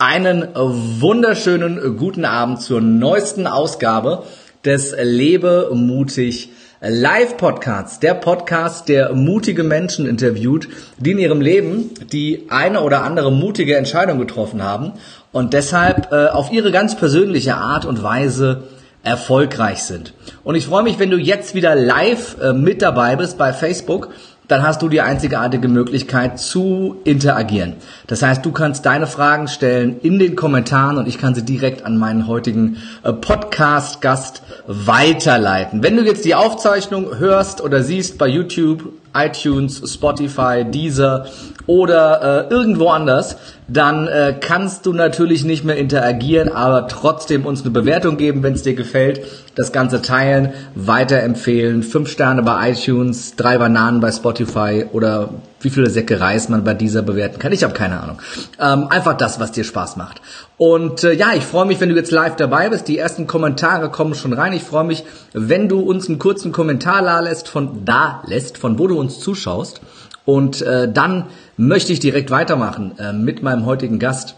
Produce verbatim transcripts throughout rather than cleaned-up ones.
Einen wunderschönen guten Abend zur neuesten Ausgabe des Lebe mutig Live Podcasts. Der Podcast, der mutige Menschen interviewt, die in ihrem Leben die eine oder andere mutige Entscheidung getroffen haben und deshalb äh, auf ihre ganz persönliche Art und Weise erfolgreich sind. Und ich freue mich, wenn du jetzt wieder live äh, mit dabei bist bei Facebook. Dann hast du die einzigartige Möglichkeit zu interagieren. Das heißt, du kannst deine Fragen stellen in den Kommentaren und ich kann sie direkt an meinen heutigen Podcast-Gast weiterleiten. Wenn du jetzt die Aufzeichnung hörst oder siehst bei YouTube, iTunes, Spotify, Deezer oder äh, irgendwo anders, dann äh, kannst du natürlich nicht mehr interagieren, aber trotzdem uns eine Bewertung geben, wenn es dir gefällt, das Ganze teilen, weiterempfehlen, fünf Sterne bei iTunes, drei Bananen bei Spotify oder wie viele Säcke Reis man bei dieser bewerten kann. Ich habe keine Ahnung. Ähm, einfach das, was dir Spaß macht. Und äh, ja, ich freue mich, wenn du jetzt live dabei bist. Die ersten Kommentare kommen schon rein. Ich freue mich, wenn du uns einen kurzen Kommentar da lässt, von da lässt, von wo du uns zuschaust. Und äh, dann möchte ich direkt weitermachen äh, mit meinem heutigen Gast.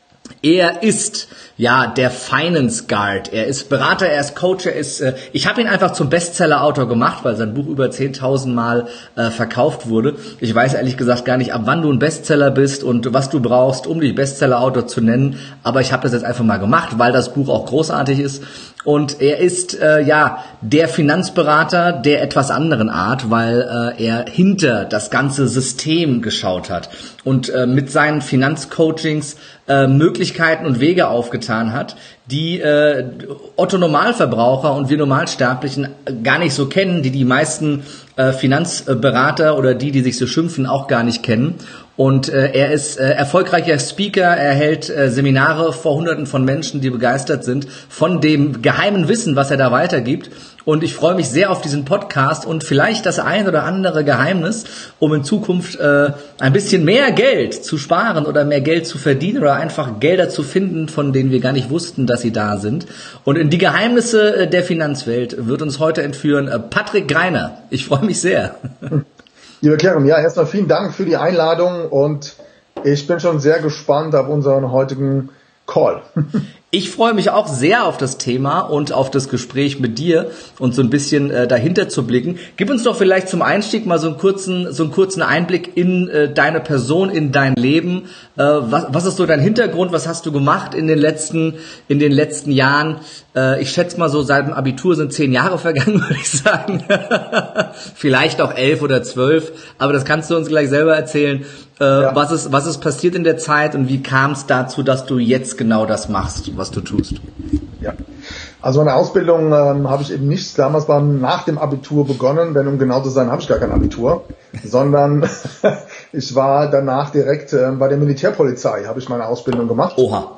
Er ist ja der Finance Guard. Er ist Berater, er ist Coach, er ist. Äh, ich habe ihn einfach zum Bestseller-Autor gemacht, weil sein Buch über zehntausend Mal äh, verkauft wurde. Ich weiß ehrlich gesagt gar nicht, ab wann du ein Bestseller bist und was du brauchst, um dich Bestseller-Autor zu nennen. Aber ich habe das jetzt einfach mal gemacht, weil das Buch auch großartig ist. Und er ist äh, ja der Finanzberater der etwas anderen Art, weil äh, er hinter das ganze System geschaut hat und äh, mit seinen Finanzcoachings äh, Möglichkeiten und Wege aufgetan hat, die äh, Otto Normalverbraucher und wir Normalsterblichen gar nicht so kennen, die die meisten äh, Finanzberater oder die, die sich so schimpfen, auch gar nicht kennen. Und äh, er ist äh, erfolgreicher Speaker, er hält äh, Seminare vor Hunderten von Menschen, die begeistert sind von dem geheimen Wissen, was er da weitergibt. Und ich freue mich sehr auf diesen Podcast und vielleicht das ein oder andere Geheimnis, um in Zukunft äh, ein bisschen mehr Geld zu sparen oder mehr Geld zu verdienen oder einfach Gelder zu finden, von denen wir gar nicht wussten, dass sie da sind. Und in die Geheimnisse der Finanzwelt wird uns heute entführen äh, Patrick Greiner. Ich freue mich sehr. Lieber Kerem, ja, erstmal vielen Dank für die Einladung und ich bin schon sehr gespannt auf unseren heutigen Call. Ich freue mich auch sehr auf das Thema und auf das Gespräch mit dir und so ein bisschen äh, dahinter zu blicken. Gib uns doch vielleicht zum Einstieg mal so einen kurzen, so einen kurzen Einblick in äh, deine Person, in dein Leben. Äh, was, was ist so dein Hintergrund? Was hast du gemacht in den letzten, in den letzten Jahren? Äh, ich schätze mal so seit dem Abitur sind zehn Jahre vergangen, würde ich sagen. Vielleicht auch elf oder zwölf. Aber das kannst du uns gleich selber erzählen. Äh, ja. Was ist, was ist passiert in der Zeit und wie kam es dazu, dass du jetzt genau das machst, was du tust? Ja, also meine Ausbildung ähm, habe ich eben nicht damals beim, nach dem Abitur begonnen, denn um genau zu sein, habe ich gar kein Abitur, sondern ich war danach direkt äh, bei der Militärpolizei, habe ich meine Ausbildung gemacht. Oha.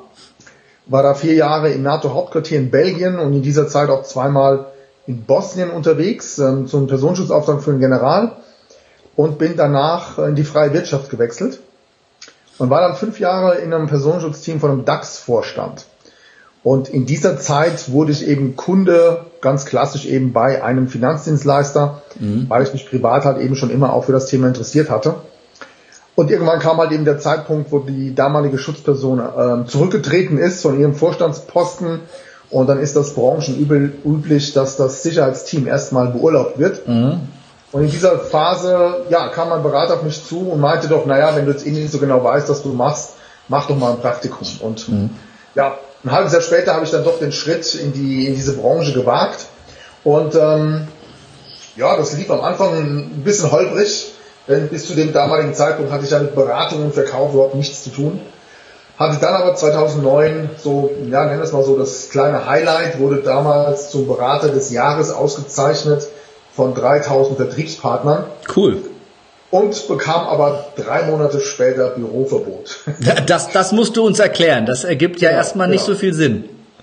War da vier Jahre im NATO-Hauptquartier in Belgien und in dieser Zeit auch zweimal in Bosnien unterwegs, ähm, zum Personenschutzauftrag für den General. Und bin danach in die freie Wirtschaft gewechselt und war dann fünf Jahre in einem Personenschutzteam von einem DAX-Vorstand. Und in dieser Zeit wurde ich eben Kunde, ganz klassisch eben bei einem Finanzdienstleister, mhm. weil ich mich privat halt eben schon immer auch für das Thema interessiert hatte. Und irgendwann kam halt eben der Zeitpunkt, wo die damalige Schutzperson äh, zurückgetreten ist von ihrem Vorstandsposten. Und dann ist das branchenüblich, dass das Sicherheitsteam erstmal beurlaubt wird. Mhm. Und in dieser Phase, ja, kam mein Berater auf mich zu und meinte doch, naja, wenn du jetzt eh nicht so genau weißt, was du machst, mach doch mal ein Praktikum. Und mhm. ja, ein halbes Jahr später habe ich dann doch den Schritt in die in diese Branche gewagt. Und ähm, ja, das lief am Anfang ein bisschen holprig, denn bis zu dem damaligen Zeitpunkt hatte ich ja mit Beratung und Verkauf überhaupt nichts zu tun. Hatte dann aber zweitausendneun so, ja, nennen wir es mal so, das kleine Highlight, wurde damals zum Berater des Jahres ausgezeichnet von dreitausend Vertriebspartnern. Cool. Und bekam aber drei Monate später Büroverbot. Das, das musst du uns erklären. Das ergibt ja, ja erstmal nicht ja. so viel Sinn.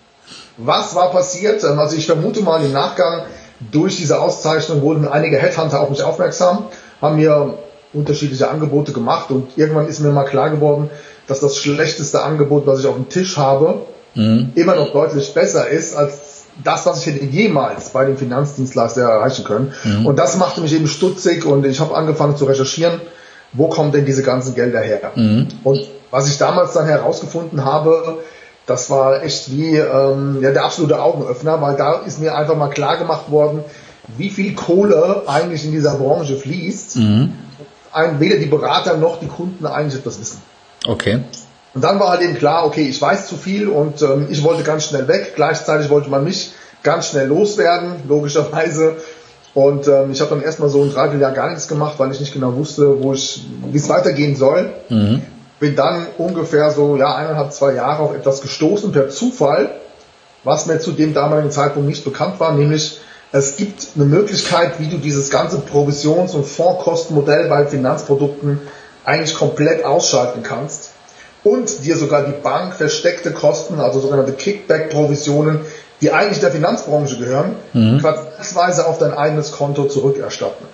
Was war passiert? Also ich vermute mal im Nachgang, durch diese Auszeichnung wurden einige Headhunter auf mich aufmerksam, haben mir unterschiedliche Angebote gemacht und irgendwann ist mir mal klar geworden, dass das schlechteste Angebot, was ich auf dem Tisch habe, mhm. immer noch deutlich besser ist als das, was ich hätte jemals bei dem Finanzdienstleister erreichen können. Mhm. Und das machte mich eben stutzig und ich habe angefangen zu recherchieren, wo kommen denn diese ganzen Gelder her? Mhm. Und was ich damals dann herausgefunden habe, das war echt wie ähm, ja, der absolute Augenöffner, weil da ist mir einfach mal klar gemacht worden, wie viel Kohle eigentlich in dieser Branche fließt. Mhm. Ein, weder die Berater noch die Kunden eigentlich etwas wissen. Okay. Und dann war halt eben klar, okay, ich weiß zu viel und ähm, ich wollte ganz schnell weg. Gleichzeitig wollte man mich ganz schnell loswerden, logischerweise. Und ähm, ich habe dann erstmal so ein Dreivierteljahr gar nichts gemacht, weil ich nicht genau wusste, wo ich, wie es weitergehen soll. Mhm. Bin dann ungefähr so ja eineinhalb, zwei Jahre auf etwas gestoßen per Zufall, was mir zu dem damaligen Zeitpunkt nicht bekannt war, nämlich es gibt eine Möglichkeit, wie du dieses ganze Provisions- und Fondskostenmodell bei Finanzprodukten eigentlich komplett ausschalten kannst und dir sogar die Bank versteckte Kosten, also sogenannte Kickback-Provisionen, die eigentlich der Finanzbranche gehören, mhm. quartalsweise auf dein eigenes Konto zurückerstatten.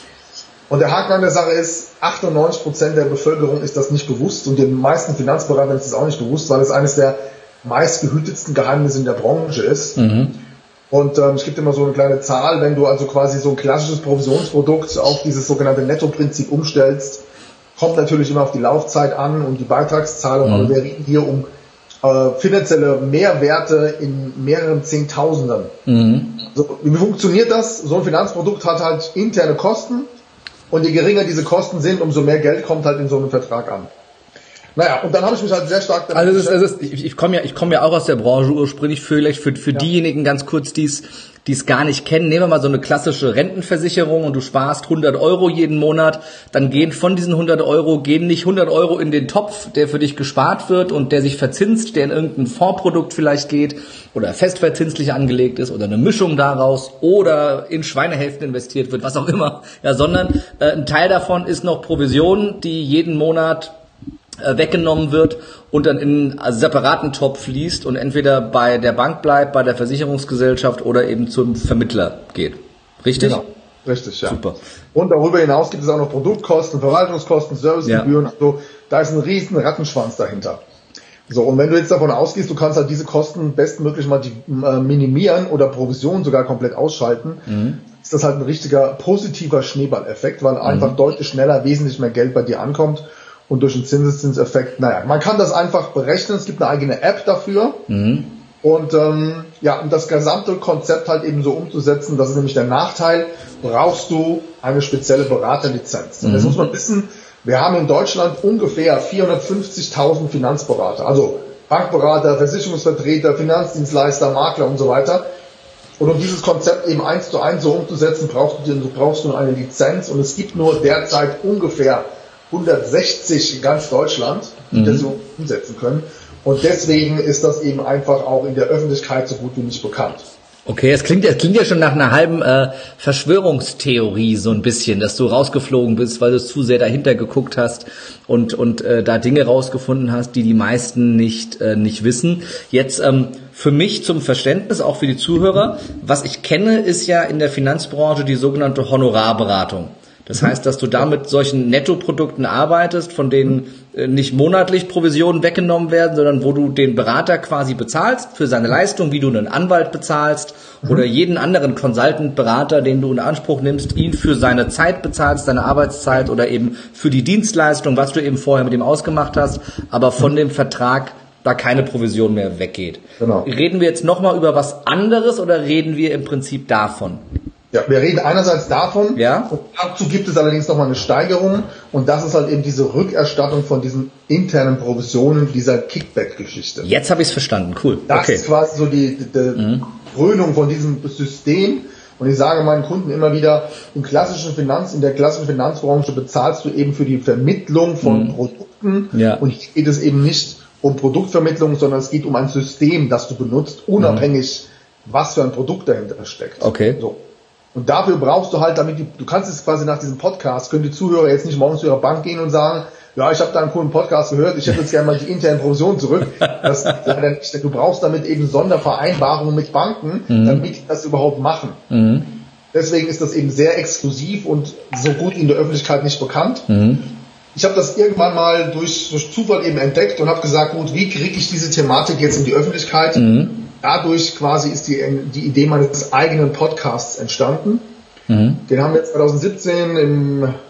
Und der Haken an der Sache ist, achtundneunzig Prozent der Bevölkerung ist das nicht bewusst und den meisten Finanzberatern ist das auch nicht bewusst, weil es eines der meistgehütetsten Geheimnisse in der Branche ist. Mhm. Und ähm, ich gebe dir mal so eine kleine Zahl, wenn du also quasi so ein klassisches Provisionsprodukt auf dieses sogenannte Nettoprinzip umstellst, kommt natürlich immer auf die Laufzeit an und die Beitragszahlung, mhm. aber wir reden hier um äh, finanzielle Mehrwerte in mehreren Zehntausendern. Mhm. So, wie funktioniert das? So ein Finanzprodukt hat halt interne Kosten und je geringer diese Kosten sind, umso mehr Geld kommt halt in so einem Vertrag an. Naja, und dann habe ich mich halt sehr stark damit Also, es ist, es ist, ich, ich komme ja, ich komme ja auch aus der Branche ursprünglich, vielleicht für, für ja. diejenigen ganz kurz, die es, die es gar nicht kennen. Nehmen wir mal so eine klassische Rentenversicherung und du sparst hundert Euro jeden Monat, dann gehen von diesen hundert Euro, gehen nicht hundert Euro in den Topf, der für dich gespart wird und der sich verzinst, der in irgendein Fondsprodukt vielleicht geht oder festverzinslich angelegt ist oder eine Mischung daraus oder in Schweinehälften investiert wird, was auch immer, ja, sondern äh, ein Teil davon ist noch Provision, die jeden Monat weggenommen wird und dann in einen separaten Topf fließt und entweder bei der Bank bleibt, bei der Versicherungsgesellschaft oder eben zum Vermittler geht. Richtig? Genau, richtig, ja. Super. Und darüber hinaus gibt es auch noch Produktkosten, Verwaltungskosten, Servicegebühren. Ja. Also da ist ein riesen Rattenschwanz dahinter. So, und wenn du jetzt davon ausgehst, du kannst halt diese Kosten bestmöglich mal die, äh, minimieren oder Provisionen sogar komplett ausschalten, mhm. ist das halt ein richtiger positiver Schneeballeffekt, weil mhm. einfach deutlich schneller wesentlich mehr Geld bei dir ankommt. Und durch den Zinseszinseffekt, naja, man kann das einfach berechnen, es gibt eine eigene App dafür. Mhm. Und ähm, ja, um das gesamte Konzept halt eben so umzusetzen, das ist nämlich der Nachteil, brauchst du eine spezielle Beraterlizenz. Mhm. Und jetzt muss man wissen, wir haben in Deutschland ungefähr vierhundertfünfzigtausend Finanzberater, also Bankberater, Versicherungsvertreter, Finanzdienstleister, Makler und so weiter. Und um dieses Konzept eben eins zu eins so umzusetzen, brauchst du, brauchst du eine Lizenz und es gibt nur derzeit ungefähr hundertsechzig in ganz Deutschland, die mhm. das so umsetzen können. Und deswegen ist das eben einfach auch in der Öffentlichkeit so gut wie nicht bekannt. Okay, es klingt, es klingt ja schon nach einer halben äh, Verschwörungstheorie so ein bisschen, dass du rausgeflogen bist, weil du zu sehr dahinter geguckt hast und und äh, da Dinge rausgefunden hast, die die meisten nicht äh, nicht wissen. Jetzt ähm, für mich zum Verständnis, auch für die Zuhörer, was ich kenne, ist ja in der Finanzbranche die sogenannte Honorarberatung. Das heißt, dass du da mit solchen Nettoprodukten arbeitest, von denen nicht monatlich Provisionen weggenommen werden, sondern wo du den Berater quasi bezahlst für seine Leistung, wie du einen Anwalt bezahlst mhm. oder jeden anderen Consultant-Berater, den du in Anspruch nimmst, ihn für seine Zeit bezahlst, seine Arbeitszeit oder eben für die Dienstleistung, was du eben vorher mit ihm ausgemacht hast, aber von mhm. dem Vertrag da keine Provision mehr weggeht. Genau. Reden wir jetzt nochmal über was anderes oder reden wir im Prinzip davon? Ja, wir reden einerseits davon, ja. Und dazu gibt es allerdings nochmal eine Steigerung und das ist halt eben diese Rückerstattung von diesen internen Provisionen, dieser Kickback-Geschichte. Jetzt habe ich es verstanden, cool. Das okay. ist quasi so die, die mhm. Krönung von diesem System und ich sage meinen Kunden immer wieder, im klassischen Finanz, in der klassischen Finanzbranche bezahlst du eben für die Vermittlung von mhm. Produkten ja. und hier geht es eben nicht um Produktvermittlung, sondern es geht um ein System, das du benutzt, unabhängig, mhm. was für ein Produkt dahinter steckt. Okay. So. Und dafür brauchst du halt, damit die, du kannst es quasi nach diesem Podcast, können die Zuhörer jetzt nicht morgens zu ihrer Bank gehen und sagen, ja, ich habe da einen coolen Podcast gehört, ich hätte jetzt gerne mal die internen Provisionen zurück. Das ist leider nicht, denn du brauchst damit eben Sondervereinbarungen mit Banken, mhm. damit die das überhaupt machen. Mhm. Deswegen ist das eben sehr exklusiv und so gut in der Öffentlichkeit nicht bekannt. Mhm. Ich habe das irgendwann mal durch, durch Zufall eben entdeckt und habe gesagt, gut, wie kriege ich diese Thematik jetzt in die Öffentlichkeit? Mhm. Dadurch quasi ist die, die Idee meines eigenen Podcasts entstanden. Mhm. Den haben wir zwanzig siebzehn im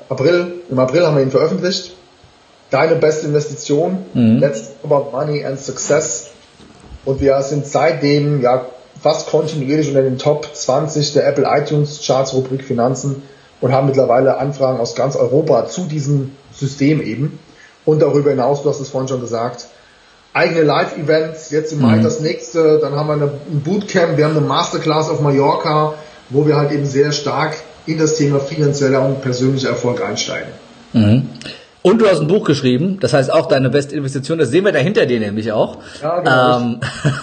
April, im April haben wir ihn veröffentlicht. Deine beste Investition, mhm. Let's Talk About Money and Success. Und wir sind seitdem ja fast kontinuierlich unter den Top zwanzig der Apple iTunes Charts Rubrik Finanzen und haben mittlerweile Anfragen aus ganz Europa zu diesem System eben. Und darüber hinaus, du hast es vorhin schon gesagt, eigene Live-Events, jetzt im Mai mhm. das nächste, dann haben wir eine, ein Bootcamp, wir haben eine Masterclass auf Mallorca, wo wir halt eben sehr stark in das Thema finanzieller und persönlicher Erfolg einsteigen. Mhm. Und du hast ein Buch geschrieben, das heißt auch deine beste Investition, das sehen wir da hinter dir nämlich auch. Ja, genau. Ähm,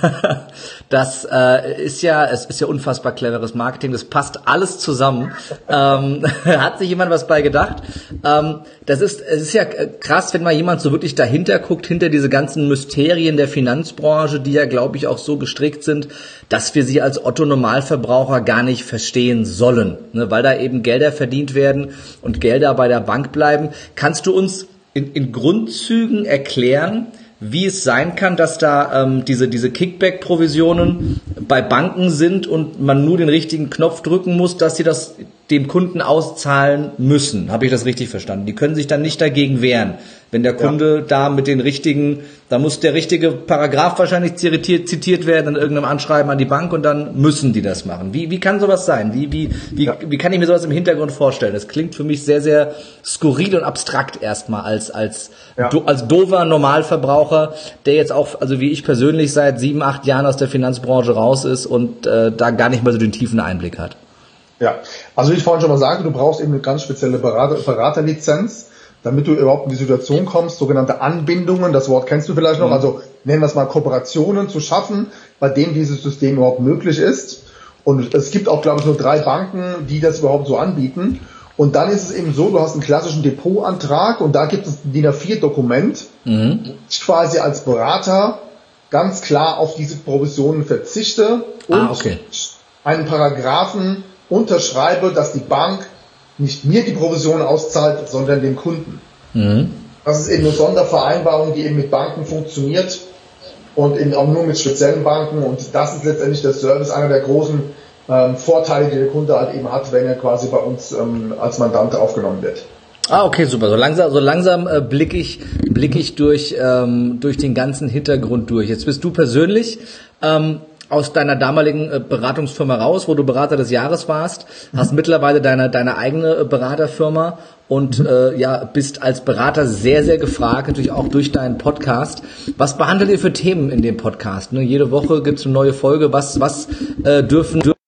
das äh, ist ja, es ist ja unfassbar cleveres Marketing, das passt alles zusammen. ähm, hat sich jemand was bei gedacht? Ähm, das ist, es ist ja krass, wenn mal jemand so wirklich dahinter guckt, hinter diese ganzen Mysterien der Finanzbranche, die ja, glaube ich, auch so gestrickt sind, dass wir sie als Otto-Normalverbraucher gar nicht verstehen sollen, ne, weil da eben Gelder verdient werden und Gelder bei der Bank bleiben. Kannst du uns in, in Grundzügen erklären, wie es sein kann, dass da ähm, diese diese Kickback-Provisionen bei Banken sind und man nur den richtigen Knopf drücken muss, dass sie das dem Kunden auszahlen müssen? Habe ich das richtig verstanden? Die können sich dann nicht dagegen wehren, wenn der Kunde ja. da mit den richtigen, da muss der richtige Paragraph wahrscheinlich zitiert, zitiert werden in irgendeinem Anschreiben an die Bank und dann müssen die das machen. Wie wie kann sowas sein? Wie wie wie ja. wie kann ich mir sowas im Hintergrund vorstellen? Das klingt für mich sehr sehr skurril und abstrakt erstmal als als ja. do, als doofer Normalverbraucher, der jetzt auch, also wie ich persönlich seit sieben acht Jahren aus der Finanzbranche raus ist und äh, da gar nicht mehr so den tiefen Einblick hat. Ja, also wie ich vorhin schon mal sagte, du brauchst eben eine ganz spezielle Berater, Beraterlizenz, damit du überhaupt in die Situation kommst, sogenannte Anbindungen, das Wort kennst du vielleicht noch, mhm. also nennen wir es mal Kooperationen zu schaffen, bei denen dieses System überhaupt möglich ist. Und es gibt auch, glaube ich, nur drei Banken, die das überhaupt so anbieten. Und dann ist es eben so, du hast einen klassischen Depotantrag und da gibt es ein D I N A vier Dokument, mhm. wo ich quasi als Berater ganz klar auf diese Provisionen verzichte und ah, okay. einen Paragraphen unterschreibe, dass die Bank nicht mir die Provision auszahlt, sondern dem Kunden. Mhm. Das ist eben eine Sondervereinbarung, die eben mit Banken funktioniert und eben auch nur mit speziellen Banken, und das ist letztendlich der Service, einer der großen ähm, Vorteile, die der Kunde halt eben hat, wenn er quasi bei uns ähm, als Mandant aufgenommen wird. Ah, okay, super. So langsam, so langsam äh, blicke ich, blicke ich durch, ähm, durch den ganzen Hintergrund durch. Jetzt bist du persönlich ähm, aus deiner damaligen äh, Beratungsfirma raus, wo du Berater des Jahres warst, mhm. hast mittlerweile deine deine eigene äh, Beraterfirma und mhm. äh, ja bist als Berater sehr sehr gefragt, natürlich auch durch deinen Podcast. Was behandelt ihr für Themen in dem Podcast? Ne? Jede Woche gibt's eine neue Folge. Was was äh, dürfen, dürfen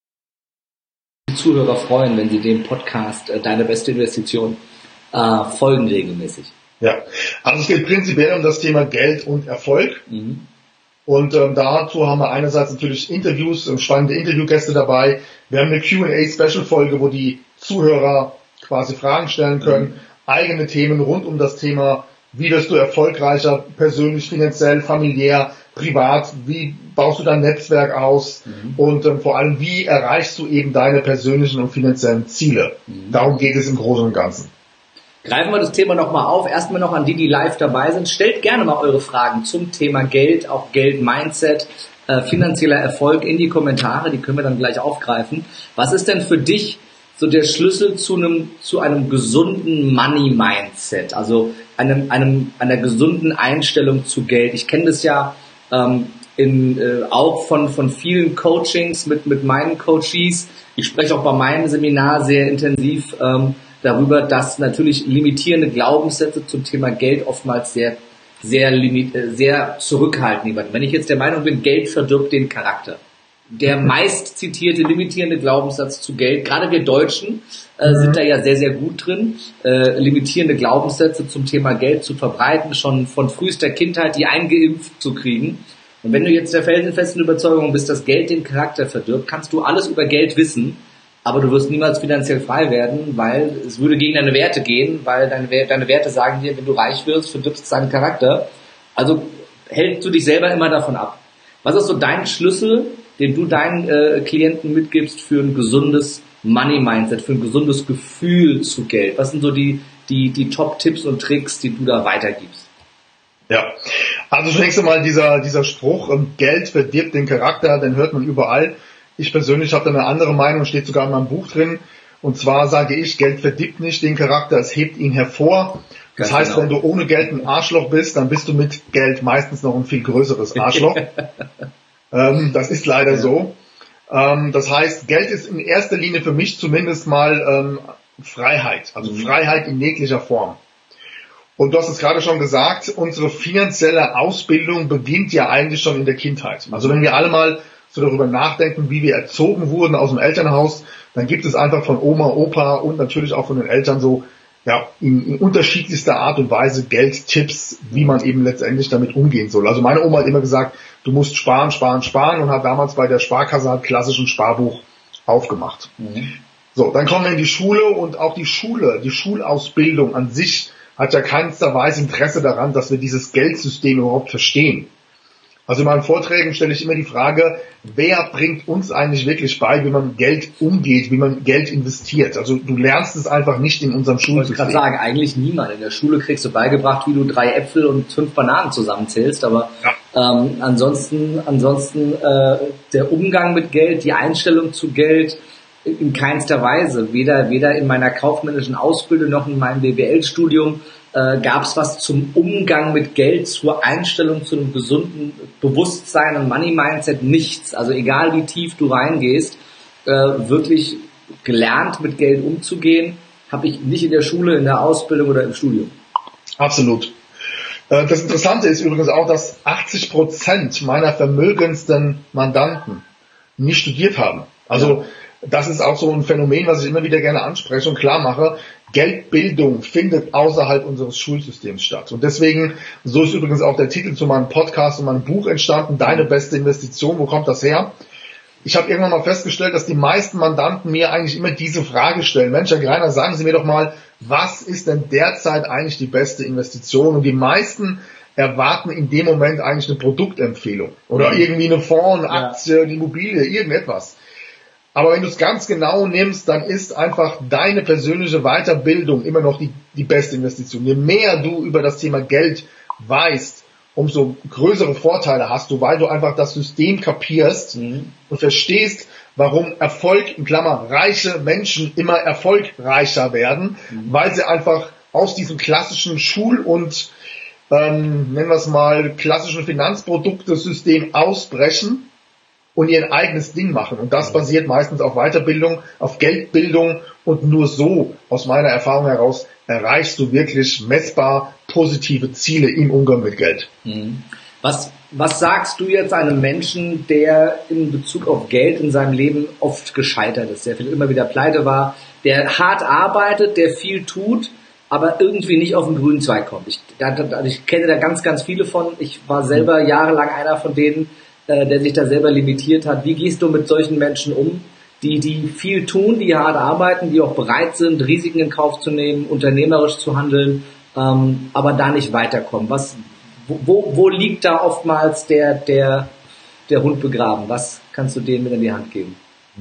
die Zuhörer freuen, wenn sie dem Podcast äh, Deine beste Investition äh, folgen regelmäßig? Ja, also es geht prinzipiell um das Thema Geld und Erfolg. Mhm. Und ähm, dazu haben wir einerseits natürlich Interviews, ähm, spannende Interviewgäste dabei. Wir haben eine Q and A-Special-Folge, wo die Zuhörer quasi Fragen stellen können. Mhm. Eigene Themen rund um das Thema, wie wirst du erfolgreicher, persönlich, finanziell, familiär, privat, wie baust du dein Netzwerk aus mhm. und ähm, vor allem, wie erreichst du eben deine persönlichen und finanziellen Ziele. Mhm. Darum geht es im Großen und Ganzen. Greifen wir das Thema nochmal auf. Erstmal noch an die, die live dabei sind. Stellt gerne mal eure Fragen zum Thema Geld, auch Geld-Mindset, äh, finanzieller Erfolg in die Kommentare. Die können wir dann gleich aufgreifen. Was ist denn für dich so der Schlüssel zu einem, zu einem gesunden Money-Mindset? Also einem, einem, einer gesunden Einstellung zu Geld. Ich kenne das ja ähm, in, äh, auch von, von vielen Coachings mit, mit meinen Coaches. Ich spreche auch bei meinem Seminar sehr intensiv ähm, darüber, dass natürlich limitierende Glaubenssätze zum Thema Geld oftmals sehr, sehr, limit, sehr zurückhaltend werden. Wenn ich jetzt der Meinung bin, Geld verdirbt den Charakter. Der meist zitierte limitierende Glaubenssatz zu Geld, gerade wir Deutschen äh, mhm. sind da ja sehr, sehr gut drin, äh, limitierende Glaubenssätze zum Thema Geld zu verbreiten, schon von frühester Kindheit die eingeimpft zu kriegen. Und wenn du jetzt der felsenfesten Überzeugung bist, dass Geld den Charakter verdirbt, kannst du alles über Geld wissen, aber du wirst niemals finanziell frei werden, weil es würde gegen deine Werte gehen, weil deine, deine Werte sagen dir, wenn du reich wirst, verdirbst du deinen Charakter. Also hältst du dich selber immer davon ab. Was ist so dein Schlüssel, den du deinen äh, Klienten mitgibst für ein gesundes Money-Mindset, für ein gesundes Gefühl zu Geld? Was sind so die, die, die Top-Tipps und Tricks, die du da weitergibst? Ja, also zunächst einmal dieser, dieser Spruch, Geld verdirbt den Charakter, den hört man überall. Ich persönlich habe da eine andere Meinung, steht sogar in meinem Buch drin. Und zwar sage ich, Geld verdirbt nicht den Charakter, es hebt ihn hervor. Das Ganz heißt, genau. Wenn du ohne Geld ein Arschloch bist, dann bist du mit Geld meistens noch ein viel größeres Arschloch. ähm, das ist leider ja. so. Ähm, das heißt, Geld ist in erster Linie für mich zumindest mal ähm, Freiheit. Also mhm. Freiheit in jeglicher Form. Und du hast es gerade schon gesagt, unsere finanzielle Ausbildung beginnt ja eigentlich schon in der Kindheit. Also wenn wir alle mal so darüber nachdenken, wie wir erzogen wurden aus dem Elternhaus, dann gibt es einfach von Oma, Opa und natürlich auch von den Eltern so ja, in, in unterschiedlichster Art und Weise Geldtipps, wie man eben letztendlich damit umgehen soll. Also meine Oma hat immer gesagt, du musst sparen, sparen, sparen und hat damals bei der Sparkasse halt klassischen Sparbuch aufgemacht. Mhm. So, dann kommen wir in die Schule und auch die Schule, die Schulausbildung an sich hat ja keinster Weise Interesse daran, dass wir dieses Geldsystem überhaupt verstehen. Also in meinen Vorträgen stelle ich immer die Frage, wer bringt uns eigentlich wirklich bei, wie man Geld umgeht, wie man Geld investiert? Also du lernst es einfach nicht in unserem Schulsystem. Ich wollte gerade sagen, eigentlich niemand. In der Schule kriegst du beigebracht, wie du drei Äpfel und fünf Bananen zusammenzählst, aber ja. ähm, ansonsten, ansonsten äh, der Umgang mit Geld, die Einstellung zu Geld in keinster Weise. Weder, weder in meiner kaufmännischen Ausbildung noch in meinem B W L-Studium Äh, gab es was zum Umgang mit Geld, zur Einstellung zu einem gesunden Bewusstsein und Money-Mindset, nichts. Also egal wie tief du reingehst, äh, wirklich gelernt mit Geld umzugehen, habe ich nicht in der Schule, in der Ausbildung oder im Studium. Absolut. Äh, das Interessante ist übrigens auch, dass achtzig Prozent meiner vermögendsten Mandanten nicht studiert haben. Also ja. Das ist auch so ein Phänomen, was ich immer wieder gerne anspreche und klar mache. Geldbildung findet außerhalb unseres Schulsystems statt. Und deswegen, so ist übrigens auch der Titel zu meinem Podcast und meinem Buch entstanden, Deine beste Investition. Wo kommt das her? Ich habe irgendwann mal festgestellt, dass die meisten Mandanten mir eigentlich immer diese Frage stellen. Mensch, Herr Greiner, sagen Sie mir doch mal, was ist denn derzeit eigentlich die beste Investition? Und die meisten erwarten in dem Moment eigentlich eine Produktempfehlung oder irgendwie eine Fonds, eine Aktie, eine Immobilie, irgendetwas. Aber wenn du es ganz genau nimmst, dann ist einfach deine persönliche Weiterbildung immer noch die, die beste Investition. Je mehr du über das Thema Geld weißt, umso größere Vorteile hast du, weil du einfach das System kapierst mhm. und verstehst, warum Erfolg, in Klammer, reiche Menschen immer erfolgreicher werden, mhm. weil sie einfach aus diesem klassischen Schul- und, ähm, nennen wir es mal, klassischen Finanzproduktesystem ausbrechen und ihr eigenes Ding machen. Und das basiert meistens auf Weiterbildung, auf Geldbildung und nur so, aus meiner Erfahrung heraus, erreichst du wirklich messbar positive Ziele im Umgang mit Geld. Was, was sagst du jetzt einem Menschen, der in Bezug auf Geld in seinem Leben oft gescheitert ist, der vielleicht immer wieder pleite war, der hart arbeitet, der viel tut, aber irgendwie nicht auf den grünen Zweig kommt? Ich, da, ich kenne da ganz, ganz viele von. Ich war selber jahrelang einer von denen, der sich da selber limitiert hat. Wie gehst du mit solchen Menschen um, die die viel tun, die hart arbeiten, die auch bereit sind, Risiken in Kauf zu nehmen, unternehmerisch zu handeln, ähm, aber da nicht weiterkommen? Was, wo, wo liegt da oftmals der, der, der Hund begraben? Was kannst du denen mit in die Hand geben?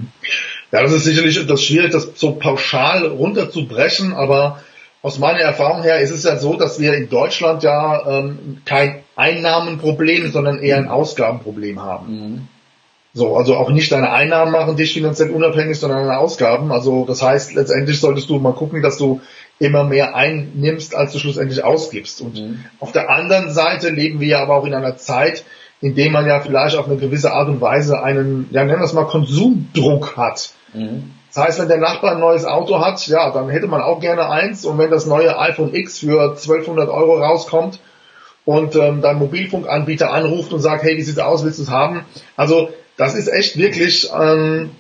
Ja, das ist sicherlich etwas schwierig, das so pauschal runterzubrechen, aber aus meiner Erfahrung her ist es ja so, dass wir in Deutschland ja ähm, kein Einnahmenproblem, sondern eher ein Ausgabenproblem haben. Mhm. So, also auch nicht deine Einnahmen machen dich finanziell unabhängig, sondern deine Ausgaben. Also das heißt, letztendlich solltest du mal gucken, dass du immer mehr einnimmst, als du schlussendlich ausgibst. Und mhm. auf der anderen Seite leben wir ja aber auch in einer Zeit, in der man ja vielleicht auf eine gewisse Art und Weise einen, ja nennen wir es mal, Konsumdruck hat. Mhm. Das heißt, wenn der Nachbar ein neues Auto hat, ja, dann hätte man auch gerne eins. Und wenn das neue iPhone X für zwölfhundert Euro rauskommt und ähm, dein Mobilfunkanbieter anruft und sagt, hey, wie sieht's aus, willst du es haben? Also das ist echt wirklich ähm,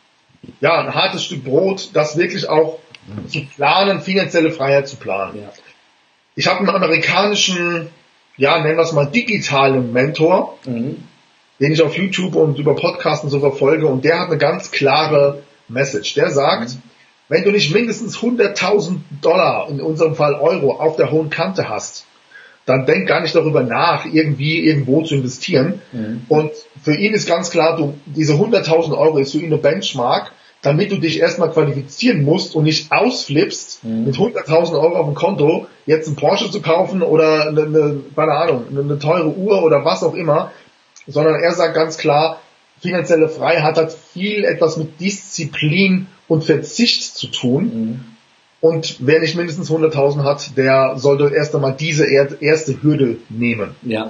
ja ein hartes Stück Brot, das wirklich auch zu planen, finanzielle Freiheit zu planen. Ja. Ich habe einen amerikanischen, ja, nennen wir es mal digitalen Mentor, mhm. den ich auf YouTube und über Podcasten so verfolge, und der hat eine ganz klare Message. Der sagt, mhm. wenn du nicht mindestens hunderttausend Dollar, in unserem Fall Euro, auf der hohen Kante hast, dann denk gar nicht darüber nach, irgendwie irgendwo zu investieren. Mhm. Und für ihn ist ganz klar, du, diese hunderttausend Euro ist für ihn eine Benchmark, damit du dich erstmal qualifizieren musst und nicht ausflippst, mhm. mit hunderttausend Euro auf dem Konto jetzt einen Porsche zu kaufen oder eine, eine, keine Ahnung, eine, eine teure Uhr oder was auch immer, sondern er sagt ganz klar, finanzielle Freiheit hat viel etwas mit Disziplin und Verzicht zu tun. Mhm. Und wer nicht mindestens hunderttausend hat, der sollte erst einmal diese erste Hürde nehmen. Ja.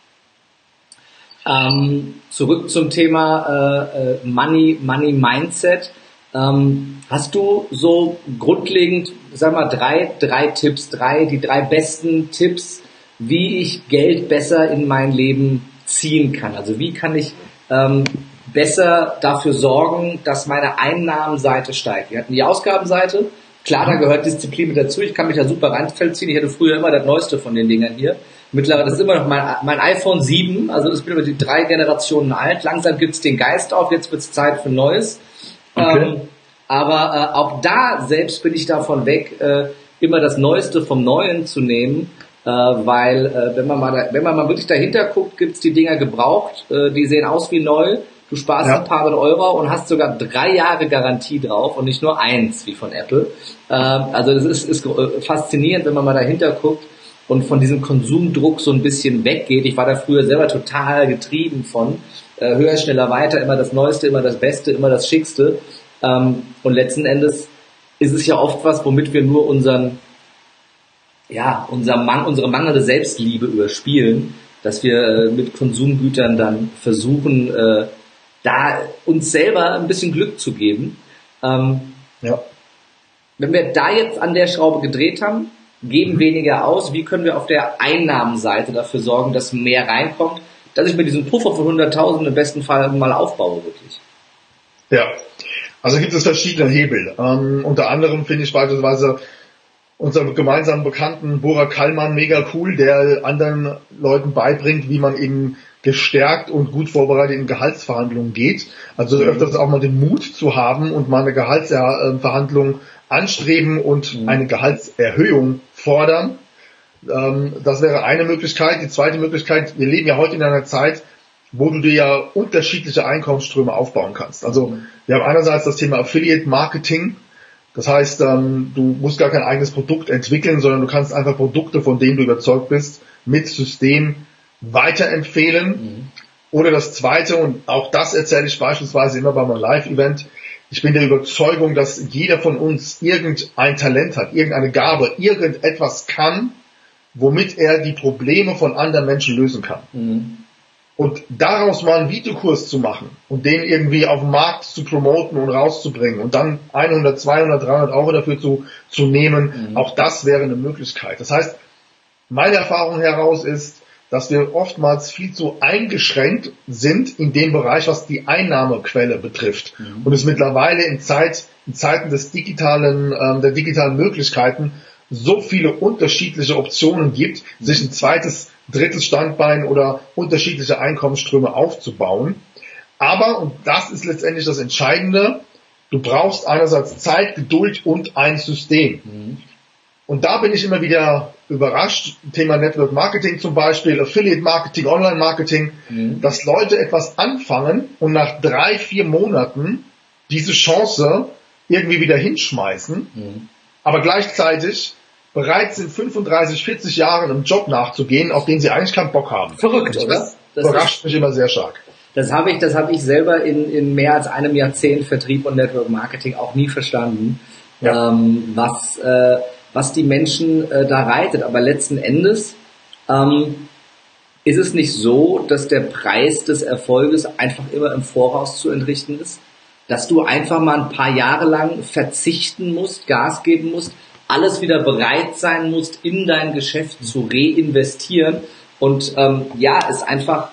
Ähm, zurück zum Thema äh, Money, Money Mindset. Ähm, hast du so grundlegend, sag mal, drei, drei Tipps, drei, die drei besten Tipps, wie ich Geld besser in mein Leben ziehen kann? Also wie kann ich ähm, besser dafür sorgen, dass meine Einnahmenseite steigt? Wir hatten die Ausgabenseite. Klar, da gehört Disziplin mit dazu. Ich kann mich da super reinziehen. Ich hatte früher immer das Neueste von den Dingern hier. Mittlerweile, das ist immer noch mein, mein iPhone sieben. Also das bin über die drei Generationen alt. Langsam gibt's den Geist auf. Jetzt wird's Zeit für Neues. Okay. Ähm, aber äh, auch da selbst bin ich davon weg, äh, immer das Neueste vom Neuen zu nehmen. Äh, weil, äh, wenn man mal da, wenn man mal wirklich dahinter guckt, gibt's die Dinger gebraucht. Äh, die sehen aus wie neu. Du sparst ja. ein paar hundert Euro und hast sogar drei Jahre Garantie drauf und nicht nur eins, wie von Apple. Ähm, also das ist, ist faszinierend, wenn man mal dahinter guckt und von diesem Konsumdruck so ein bisschen weggeht. Ich war da früher selber total getrieben von äh, höher, schneller, weiter, immer das Neueste, immer das Beste, immer das Schickste. Ähm, und letzten Endes ist es ja oft was, womit wir nur unseren, ja, unser Man- unsere mangelnde Selbstliebe überspielen, dass wir äh, mit Konsumgütern dann versuchen, äh, da uns selber ein bisschen Glück zu geben. Ähm, ja. Wenn wir da jetzt an der Schraube gedreht haben, geben mhm. weniger aus, wie können wir auf der Einnahmenseite dafür sorgen, dass mehr reinkommt, dass ich mir diesen Puffer von hunderttausend im besten Fall mal aufbaue, wirklich? Ja, also gibt es verschiedene Hebel. Ähm, unter anderem finde ich beispielsweise unseren gemeinsamen Bekannten Burak Kallmann mega cool, der anderen Leuten beibringt, wie man eben gestärkt und gut vorbereitet in Gehaltsverhandlungen geht. Also mhm. öfters auch mal den Mut zu haben und mal eine Gehaltsverhandlung anstreben und mhm. eine Gehaltserhöhung fordern. Ähm, das wäre eine Möglichkeit. Die zweite Möglichkeit, wir leben ja heute in einer Zeit, wo du dir ja unterschiedliche Einkommensströme aufbauen kannst. Also mhm. wir haben einerseits das Thema Affiliate Marketing. Das heißt, ähm, du musst gar kein eigenes Produkt entwickeln, sondern du kannst einfach Produkte, von denen du überzeugt bist, mit System weiterempfehlen. Mhm. Oder das Zweite, und auch das erzähle ich beispielsweise immer bei meinem Live-Event, ich bin der Überzeugung, dass jeder von uns irgendein Talent hat, irgendeine Gabe, irgendetwas kann, womit er die Probleme von anderen Menschen lösen kann. Mhm. Und daraus mal einen Videokurs zu machen und den irgendwie auf dem Markt zu promoten und rauszubringen und dann hundert, zweihundert, dreihundert Euro dafür zu, zu nehmen, mhm. auch das wäre eine Möglichkeit. Das heißt, meine Erfahrung heraus ist, dass wir oftmals viel zu eingeschränkt sind in dem Bereich, was die Einnahmequelle betrifft. Mhm. Und es mittlerweile in, Zeit, in Zeiten des digitalen, ähm, der digitalen Möglichkeiten so viele unterschiedliche Optionen gibt, mhm. sich ein zweites, drittes Standbein oder unterschiedliche Einkommensströme aufzubauen. Aber, und das ist letztendlich das Entscheidende, du brauchst einerseits Zeit, Geduld und ein System. Mhm. Und da bin ich immer wieder überrascht, Thema Network Marketing zum Beispiel, Affiliate Marketing, Online Marketing, mhm. dass Leute etwas anfangen und nach drei, vier Monaten diese Chance irgendwie wieder hinschmeißen, mhm. aber gleichzeitig bereit sind, fünfunddreißig, vierzig Jahren einem Job nachzugehen, auf den sie eigentlich keinen Bock haben. Verrückt, oder? Das, das überrascht mich immer sehr stark. Das habe ich, das habe ich selber in, in mehr als einem Jahrzehnt Vertrieb und Network Marketing auch nie verstanden, ja. ähm, was äh, was die Menschen äh, da reitet. Aber letzten Endes ähm, ist es nicht so, dass der Preis des Erfolges einfach immer im Voraus zu entrichten ist, dass du einfach mal ein paar Jahre lang verzichten musst, Gas geben musst, alles wieder bereit sein musst, in dein Geschäft zu reinvestieren. Und ähm, ja, es einfach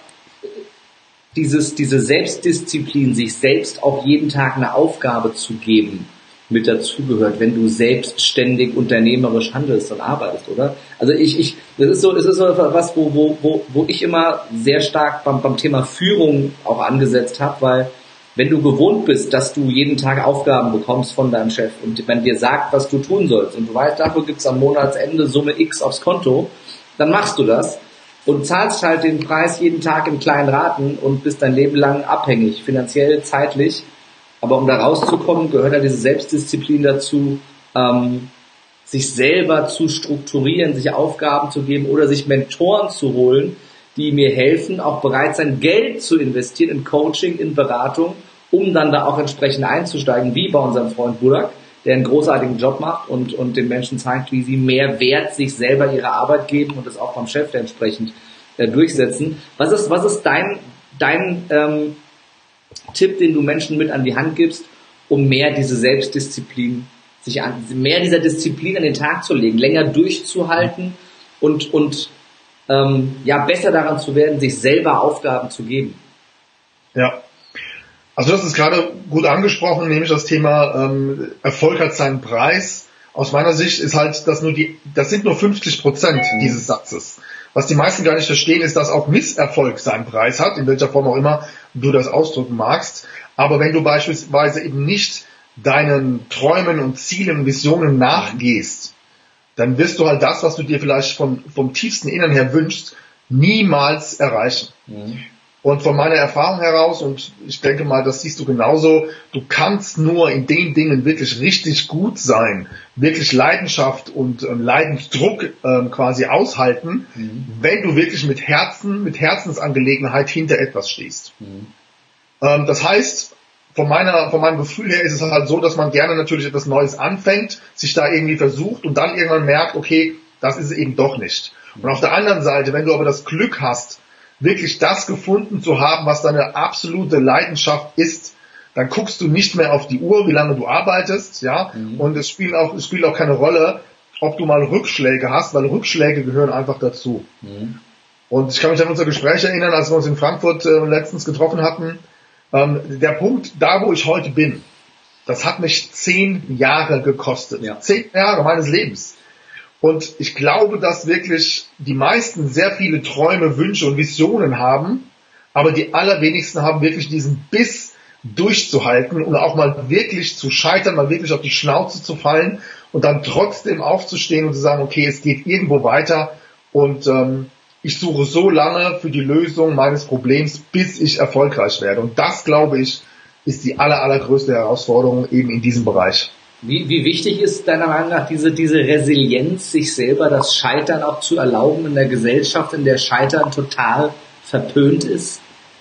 dieses diese Selbstdisziplin, sich selbst auch jeden Tag eine Aufgabe zu geben, mit dazugehört, wenn du selbstständig unternehmerisch handelst und arbeitest, oder? Also ich, ich, das ist so, es ist so was, wo, wo, wo, wo ich immer sehr stark beim, beim Thema Führung auch angesetzt habe, weil wenn du gewohnt bist, dass du jeden Tag Aufgaben bekommst von deinem Chef und wenn dir sagt, was du tun sollst und du weißt, dafür gibt's am Monatsende Summe X aufs Konto, dann machst du das und zahlst halt den Preis jeden Tag in kleinen Raten und bist dein Leben lang abhängig, finanziell, zeitlich. Aber um da rauszukommen, gehört ja diese Selbstdisziplin dazu, ähm, sich selber zu strukturieren, sich Aufgaben zu geben oder sich Mentoren zu holen, die mir helfen, auch bereit sein, Geld zu investieren in Coaching, in Beratung, um dann da auch entsprechend einzusteigen, wie bei unserem Freund Burak, der einen großartigen Job macht und, und den Menschen zeigt, wie sie mehr Wert sich selber ihrer Arbeit geben und das auch beim Chef entsprechend äh, durchsetzen. Was ist, was ist dein, dein ähm, Tipp, den du Menschen mit an die Hand gibst, um mehr diese Selbstdisziplin, sich an, mehr dieser Disziplin an den Tag zu legen, länger durchzuhalten und, und ähm, ja, besser daran zu werden, sich selber Aufgaben zu geben? Ja, also das ist gerade gut angesprochen, nämlich das Thema ähm, Erfolg hat seinen Preis. Aus meiner Sicht ist halt das nur die, das sind nur fünfzig Prozent dieses Satzes. Was die meisten gar nicht verstehen, ist, dass auch Misserfolg seinen Preis hat, in welcher Form auch immer du das ausdrücken magst. Aber wenn du beispielsweise eben nicht deinen Träumen und Zielen und Visionen nachgehst, dann wirst du halt das, was du dir vielleicht vom, vom tiefsten Innern her wünschst, niemals erreichen. Mhm. Und von meiner Erfahrung heraus, und ich denke mal, das siehst du genauso, du kannst nur in den Dingen wirklich richtig gut sein, wirklich Leidenschaft und ähm, Leidensdruck ähm, quasi aushalten, mhm. wenn du wirklich mit Herzen, mit Herzensangelegenheit hinter etwas stehst. Mhm. Ähm, das heißt, von meiner, von meinem Gefühl her ist es halt so, dass man gerne natürlich etwas Neues anfängt, sich da irgendwie versucht und dann irgendwann merkt, okay, das ist es eben doch nicht. Und auf der anderen Seite, wenn du aber das Glück hast, wirklich das gefunden zu haben, was deine absolute Leidenschaft ist, dann guckst du nicht mehr auf die Uhr, wie lange du arbeitest, ja, mhm. und es spielt auch, es spielt auch keine Rolle, ob du mal Rückschläge hast, weil Rückschläge gehören einfach dazu. Mhm. Und ich kann mich an unser Gespräch erinnern, als wir uns in Frankfurt äh, letztens getroffen hatten. Ähm, der Punkt, da wo ich heute bin, das hat mich zehn Jahre gekostet. Ja. Zehn Jahre meines Lebens. Und ich glaube, dass wirklich die meisten sehr viele Träume, Wünsche und Visionen haben, aber die allerwenigsten haben wirklich diesen Biss durchzuhalten und auch mal wirklich zu scheitern, mal wirklich auf die Schnauze zu fallen und dann trotzdem aufzustehen und zu sagen, okay, es geht irgendwo weiter und ähm, ich suche so lange für die Lösung meines Problems, bis ich erfolgreich werde. Und das, glaube ich, ist die aller, allergrößte Herausforderung eben in diesem Bereich. Wie, wie wichtig ist deiner Meinung nach diese, diese Resilienz, sich selber das Scheitern auch zu erlauben in der Gesellschaft, in der Scheitern total verpönt ist?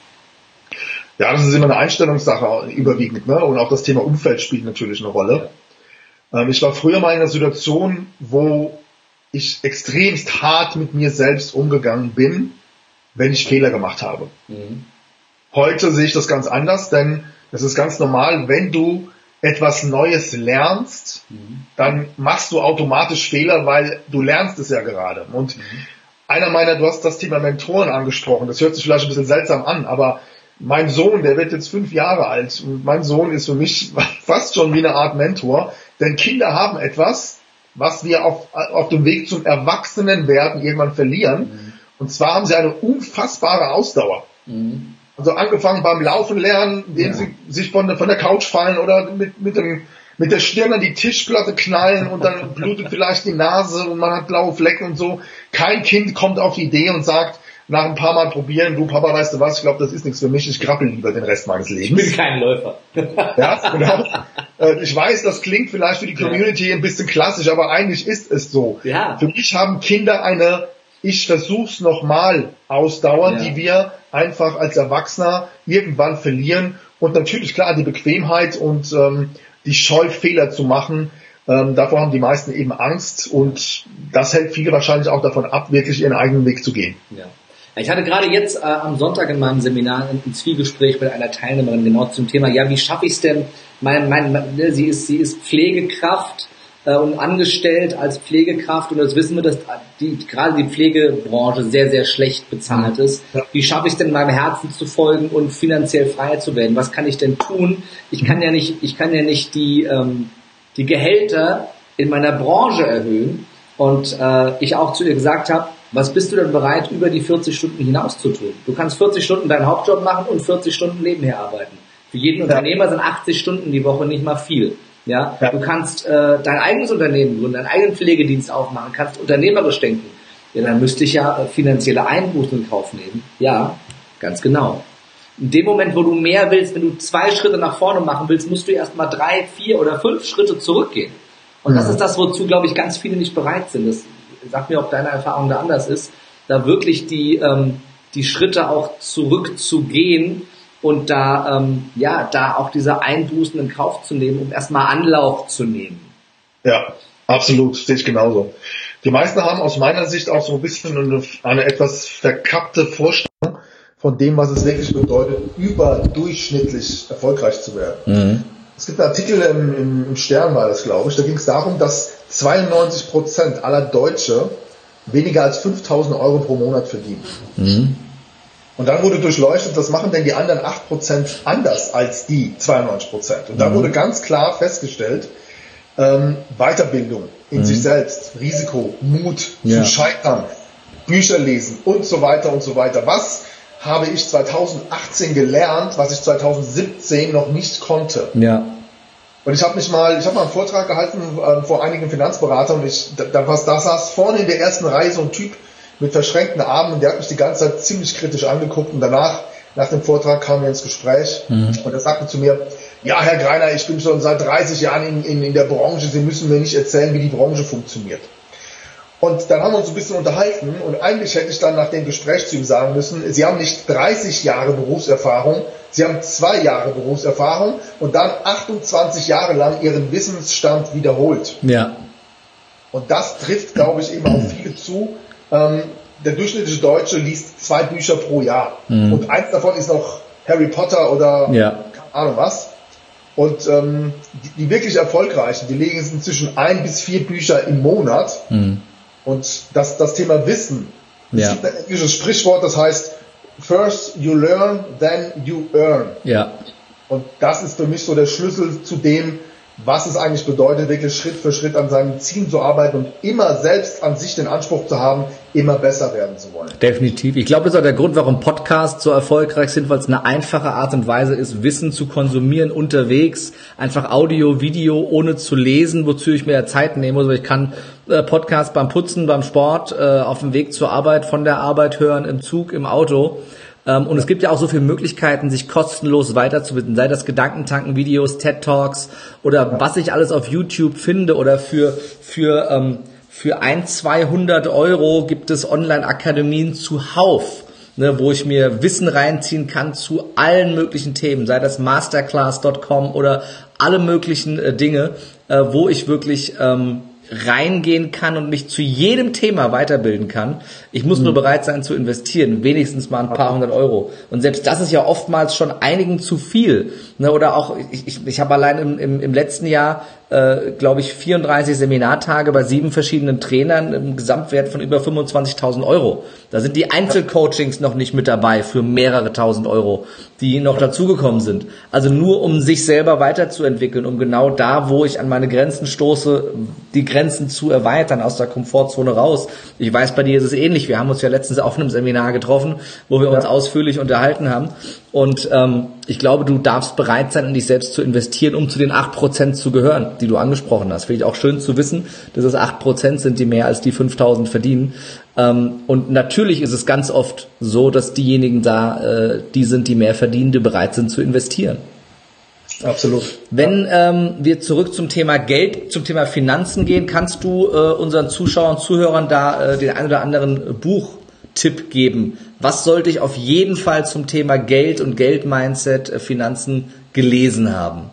Ja, das ist immer eine Einstellungssache überwiegend, ne? Und auch das Thema Umfeld spielt natürlich eine Rolle. Ähm, ich war früher mal in einer Situation, wo ich extremst hart mit mir selbst umgegangen bin, wenn ich Fehler gemacht habe. Mhm. Heute sehe ich das ganz anders, denn es ist ganz normal, wenn du etwas Neues lernst, mhm. dann machst du automatisch Fehler, weil du lernst es ja gerade. Und mhm. einer meiner, du hast das Thema Mentoren angesprochen, das hört sich vielleicht ein bisschen seltsam an, aber mein Sohn, der wird jetzt fünf Jahre alt und mein Sohn ist für mich fast schon wie eine Art Mentor, denn Kinder haben etwas, was wir auf, auf dem Weg zum Erwachsenenwerden irgendwann verlieren. Mhm. Und zwar haben sie eine unfassbare Ausdauer. Mhm. Also angefangen beim Laufen lernen, indem ja. sie sich von der, von der Couch fallen oder mit, mit, dem, mit der Stirn an die Tischplatte knallen und dann blutet vielleicht die Nase und man hat blaue Flecken und so. Kein Kind kommt auf die Idee und sagt, nach ein paar Mal probieren, du Papa, weißt du was, ich glaube, das ist nichts für mich, ich krabbel lieber den Rest meines Lebens. Ich bin kein Läufer. Ja, genau. Ich weiß, das klingt vielleicht für die Community ein bisschen klassisch, aber eigentlich ist es so. Ja. Für mich haben Kinder eine Ich versuch's nochmal Ausdauer, ja. die wir einfach als Erwachsener irgendwann verlieren. Und natürlich, klar, die Bequemheit und ähm, die Scheu, Fehler zu machen, ähm, davor haben die meisten eben Angst. Und das hält viele wahrscheinlich auch davon ab, wirklich ihren eigenen Weg zu gehen. Ja. Ich hatte gerade jetzt äh, am Sonntag in meinem Seminar ein, ein Zwiegespräch mit einer Teilnehmerin genau zum Thema, ja, wie schaffe ich es denn, mein, mein, ne, sie ist, sie ist Pflegekraft äh, und angestellt als Pflegekraft und jetzt wissen wir, dass die, gerade die Pflegebranche sehr, sehr schlecht bezahlt ist. Ja. Wie schaffe ich es denn, meinem Herzen zu folgen und finanziell freier zu werden? Was kann ich denn tun? Ich kann ja nicht, ich kann ja nicht die, ähm, die Gehälter in meiner Branche erhöhen und äh, ich auch zu ihr gesagt habe, was bist du denn bereit, über die vierzig Stunden hinaus zu tun? Du kannst vierzig Stunden deinen Hauptjob machen und vierzig Stunden nebenher arbeiten. Für jeden ja. Unternehmer sind achtzig Stunden die Woche nicht mal viel. Ja, ja. Du kannst äh, dein eigenes Unternehmen gründen, deinen eigenen Pflegedienst aufmachen, kannst unternehmerisch denken. Ja, dann müsste ich ja äh, finanzielle Einbußen in Kauf nehmen. Ja, ganz genau. In dem Moment, wo du mehr willst, wenn du zwei Schritte nach vorne machen willst, musst du erst mal drei, vier oder fünf Schritte zurückgehen. Und ja. das ist das, wozu, glaube ich, ganz viele nicht bereit sind. Das sag mir, ob deine Erfahrung da anders ist, da wirklich die ähm, die Schritte auch zurückzugehen, und da ähm, ja da auch diese Einbußen in Kauf zu nehmen, um erstmal Anlauf zu nehmen. Ja, absolut, sehe ich genauso. Die meisten haben aus meiner Sicht auch so ein bisschen eine, eine etwas verkappte Vorstellung von dem, was es wirklich bedeutet, überdurchschnittlich erfolgreich zu werden. Mhm. Es gibt einen Artikel im, im, im Stern, war das, glaube ich, da ging es darum, dass zweiundneunzig Prozent aller Deutsche weniger als fünftausend Euro pro Monat verdienen. Mhm. Und dann wurde durchleuchtet, was machen denn die anderen acht Prozent anders als die zweiundneunzig Prozent? Und da mhm. wurde ganz klar festgestellt, ähm, Weiterbildung in mhm. sich selbst, Risiko, Mut ja. zu scheitern, Bücher lesen und so weiter und so weiter. Was habe ich zweitausendachtzehn gelernt, was ich zweitausendsiebzehn noch nicht konnte? Ja. Und ich habe mich mal, ich habe mal einen Vortrag gehalten äh, vor einigen Finanzberatern und ich, da, da, da saß vorne in der ersten Reihe so ein Typ mit verschränkten Armen und der hat mich die ganze Zeit ziemlich kritisch angeguckt und danach, nach dem Vortrag kamen wir ins Gespräch mhm. und er sagte zu mir, ja, Herr Greiner, ich bin schon seit dreißig Jahren in, in, in der Branche, Sie müssen mir nicht erzählen, wie die Branche funktioniert. Und dann haben wir uns ein bisschen unterhalten und eigentlich hätte ich dann nach dem Gespräch zu ihm sagen müssen, Sie haben nicht dreißig Jahre Berufserfahrung, Sie haben zwei Jahre Berufserfahrung und dann achtundzwanzig Jahre lang Ihren Wissensstand wiederholt. Ja. Und das trifft, glaube ich, eben auf viele zu. Ähm, der durchschnittliche Deutsche liest zwei Bücher pro Jahr. Mhm. Und eins davon ist noch Harry Potter oder ja. keine Ahnung was. Und ähm, die, die wirklich Erfolgreichen, die legen inzwischen ein bis vier Bücher im Monat. Mhm. Und das, das Thema Wissen, es ja. gibt ein englisches Sprichwort, das heißt, first you learn, then you earn. Ja. Und das ist für mich so der Schlüssel zu dem, was es eigentlich bedeutet, wirklich Schritt für Schritt an seinen Zielen zu arbeiten und immer selbst an sich den Anspruch zu haben, immer besser werden zu wollen. Definitiv. Ich glaube, das ist auch der Grund, warum Podcasts so erfolgreich sind, weil es eine einfache Art und Weise ist, Wissen zu konsumieren unterwegs, einfach Audio, Video, ohne zu lesen, wozu ich mir ja Zeit nehme. Also ich kann äh, Podcasts beim Putzen, beim Sport, äh, auf dem Weg zur Arbeit, von der Arbeit hören, im Zug, im Auto. Um, und es gibt ja auch so viele Möglichkeiten, sich kostenlos weiterzubilden, sei das Gedankentanken-Videos, TED-Talks oder ja. was ich alles auf YouTube finde oder für für ähm, für ein, zweihundert Euro gibt es Online-Akademien zuhauf, ne, wo ich mir Wissen reinziehen kann zu allen möglichen Themen, sei das masterclass Punkt com oder alle möglichen äh, Dinge, äh, wo ich wirklich ähm, reingehen kann und mich zu jedem Thema weiterbilden kann. Ich muss mhm. nur bereit sein zu investieren, wenigstens mal ein paar hundert Euro. Und selbst das ist ja oftmals schon einigen zu viel. Ne, oder auch, ich, ich, ich habe allein im, im, im letzten Jahr, äh, glaube ich, vierunddreißig Seminartage bei sieben verschiedenen Trainern im Gesamtwert von über fünfundzwanzigtausend Euro. Da sind die Einzelcoachings noch nicht mit dabei für mehrere tausend Euro, die noch dazugekommen sind. Also nur um sich selber weiterzuentwickeln, um genau da, wo ich an meine Grenzen stoße, die Grenzen zu erweitern, aus der Komfortzone raus. Ich weiß, bei dir ist es ähnlich. Wir haben uns ja letztens auf einem Seminar getroffen, wo wir uns ja. ausführlich unterhalten haben. Und ähm, ich glaube, du darfst bereit sein, in dich selbst zu investieren, um zu den acht Prozent zu gehören, die du angesprochen hast. Finde ich auch schön zu wissen, dass es acht Prozent sind, die mehr als die fünftausend verdienen. Ähm, und natürlich ist es ganz oft so, dass diejenigen da, äh, die sind, die mehr verdienen, die bereit sind zu investieren. Absolut. Wenn ähm, wir zurück zum Thema Geld, zum Thema Finanzen gehen, kannst du äh, unseren Zuschauern, Zuhörern da äh, den ein oder anderen Buchtipp geben? Was sollte ich auf jeden Fall zum Thema Geld und Geldmindset, äh, Finanzen gelesen haben?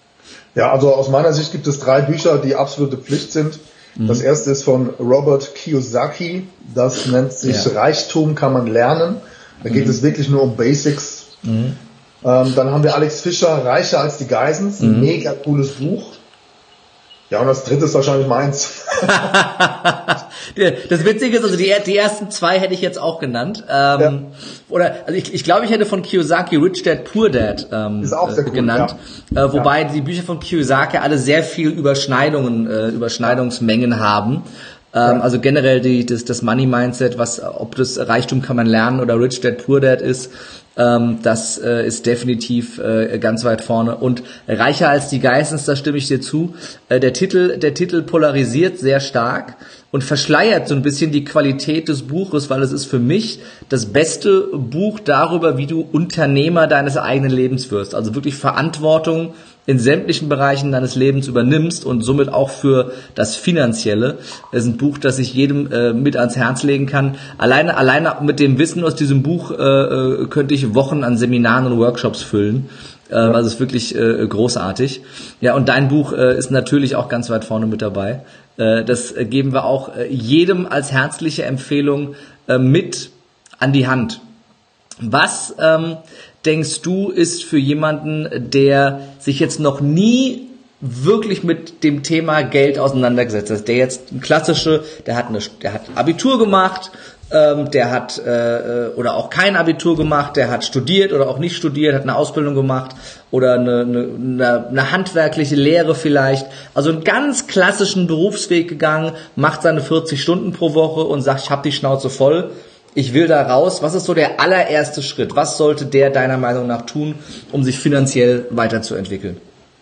Ja, also aus meiner Sicht gibt es drei Bücher, die absolute Pflicht sind. Mhm. Das erste ist von Robert Kiyosaki. Das nennt sich ja. Reichtum kann man lernen. Da geht mhm. es wirklich nur um Basics. Mhm. Ähm, dann haben wir Alex Fischer, Reicher als die Geissens, ein mhm. mega cooles Buch. Ja, und das dritte ist wahrscheinlich meins. Das Witzige ist, also die, die ersten zwei hätte ich jetzt auch genannt. Ähm, ja. Oder also ich, ich glaube, ich hätte von Kiyosaki Rich Dad Poor Dad ähm, ist auch sehr cool, genannt. Ja. Äh, wobei ja. die Bücher von Kiyosaki alle sehr viel Überschneidungen, äh, Überschneidungsmengen haben. Ähm, ja. Also generell die, das, das Money Mindset, was, ob das Reichtum kann man lernen oder Rich Dad Poor Dad ist, ähm, das äh, ist definitiv äh, ganz weit vorne. Und Reicher als die Geissens, da stimme ich dir zu. Äh, der Titel, der Titel polarisiert sehr stark und verschleiert so ein bisschen die Qualität des Buches, weil es ist für mich das beste Buch darüber, wie du Unternehmer deines eigenen Lebens wirst. Also wirklich Verantwortung in sämtlichen Bereichen deines Lebens übernimmst und somit auch für das Finanzielle. Das ist ein Buch, das ich jedem äh, mit ans Herz legen kann. Alleine, alleine mit dem Wissen aus diesem Buch äh, könnte ich Wochen an Seminaren und Workshops füllen. Äh, ja. Also es ist wirklich äh, großartig. Ja, und dein Buch äh, ist natürlich auch ganz weit vorne mit dabei. Äh, das äh, geben wir auch äh, jedem als herzliche Empfehlung äh, mit an die Hand. Was ähm, denkst du, ist für jemanden, der sich jetzt noch nie wirklich mit dem Thema Geld auseinandergesetzt hat, der jetzt ein klassische, der hat eine, der hat Abitur gemacht, ähm, der hat äh, oder auch kein Abitur gemacht, der hat studiert oder auch nicht studiert, hat eine Ausbildung gemacht oder eine, eine, eine handwerkliche Lehre vielleicht, also einen ganz klassischen Berufsweg gegangen, macht seine vierzig Stunden pro Woche und sagt, ich habe die Schnauze voll. Ich will da raus. Was ist so der allererste Schritt? Was sollte der deiner Meinung nach tun, um sich finanziell weiterzuentwickeln?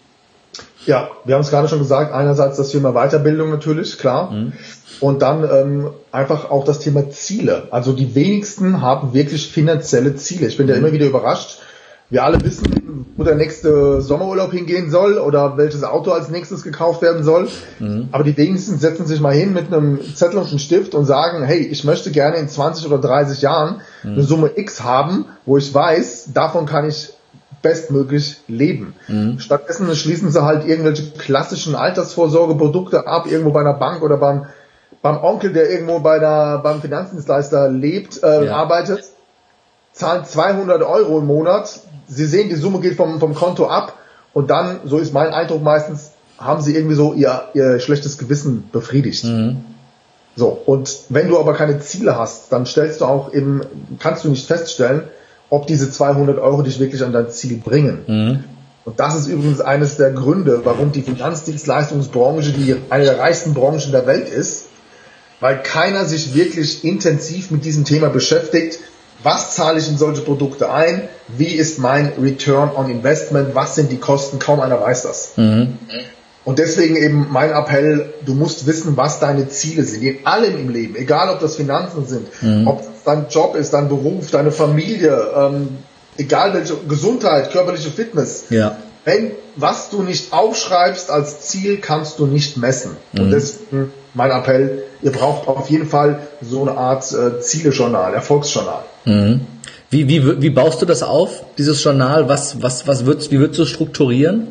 Ja, wir haben es gerade schon gesagt, einerseits das Thema Weiterbildung natürlich, klar. Mhm. Und dann ähm, einfach auch das Thema Ziele. Also die wenigsten haben wirklich finanzielle Ziele. Ich bin mhm. da immer wieder überrascht. Wir alle wissen, wo der nächste Sommerurlaub hingehen soll oder welches Auto als nächstes gekauft werden soll. Mhm. Aber die wenigsten setzen sich mal hin mit einem Zettel und einem Stift und sagen, hey, ich möchte gerne in zwanzig oder dreißig Jahren mhm. eine Summe X haben, wo ich weiß, davon kann ich bestmöglich leben. Mhm. Stattdessen schließen sie halt irgendwelche klassischen Altersvorsorgeprodukte ab, irgendwo bei einer Bank oder beim, beim Onkel, der irgendwo bei der, beim Finanzdienstleister lebt, äh, ja. arbeitet, zahlen zweihundert Euro im Monat. Sie sehen, die Summe geht vom, vom Konto ab und dann, so ist mein Eindruck meistens, haben sie irgendwie so ihr, ihr schlechtes Gewissen befriedigt. Mhm. So, und wenn du aber keine Ziele hast, dann stellst du auch eben, kannst du nicht feststellen, ob diese zweihundert Euro dich wirklich an dein Ziel bringen. Mhm. Und das ist übrigens eines der Gründe, warum die Finanzdienstleistungsbranche die eine der reichsten Branchen der Welt ist, weil keiner sich wirklich intensiv mit diesem Thema beschäftigt. Was zahle ich in solche Produkte ein? Wie ist mein Return on Investment? Was sind die Kosten? Kaum einer weiß das. Mhm. Und deswegen eben mein Appell, du musst wissen, was deine Ziele sind. In allem im Leben, egal ob das Finanzen sind, mhm. ob das dein Job ist, dein Beruf, deine Familie, ähm, egal welche Gesundheit, körperliche Fitness. Ja. Wenn was du nicht aufschreibst als Ziel, kannst du nicht messen. Mhm. Und deswegen mein Appell, ihr braucht auf jeden Fall so eine Art äh, Zielejournal, Erfolgsjournal. Mhm. Wie, wie, wie baust du das auf, dieses Journal? Was, was, was wird's, wie würdest du strukturieren?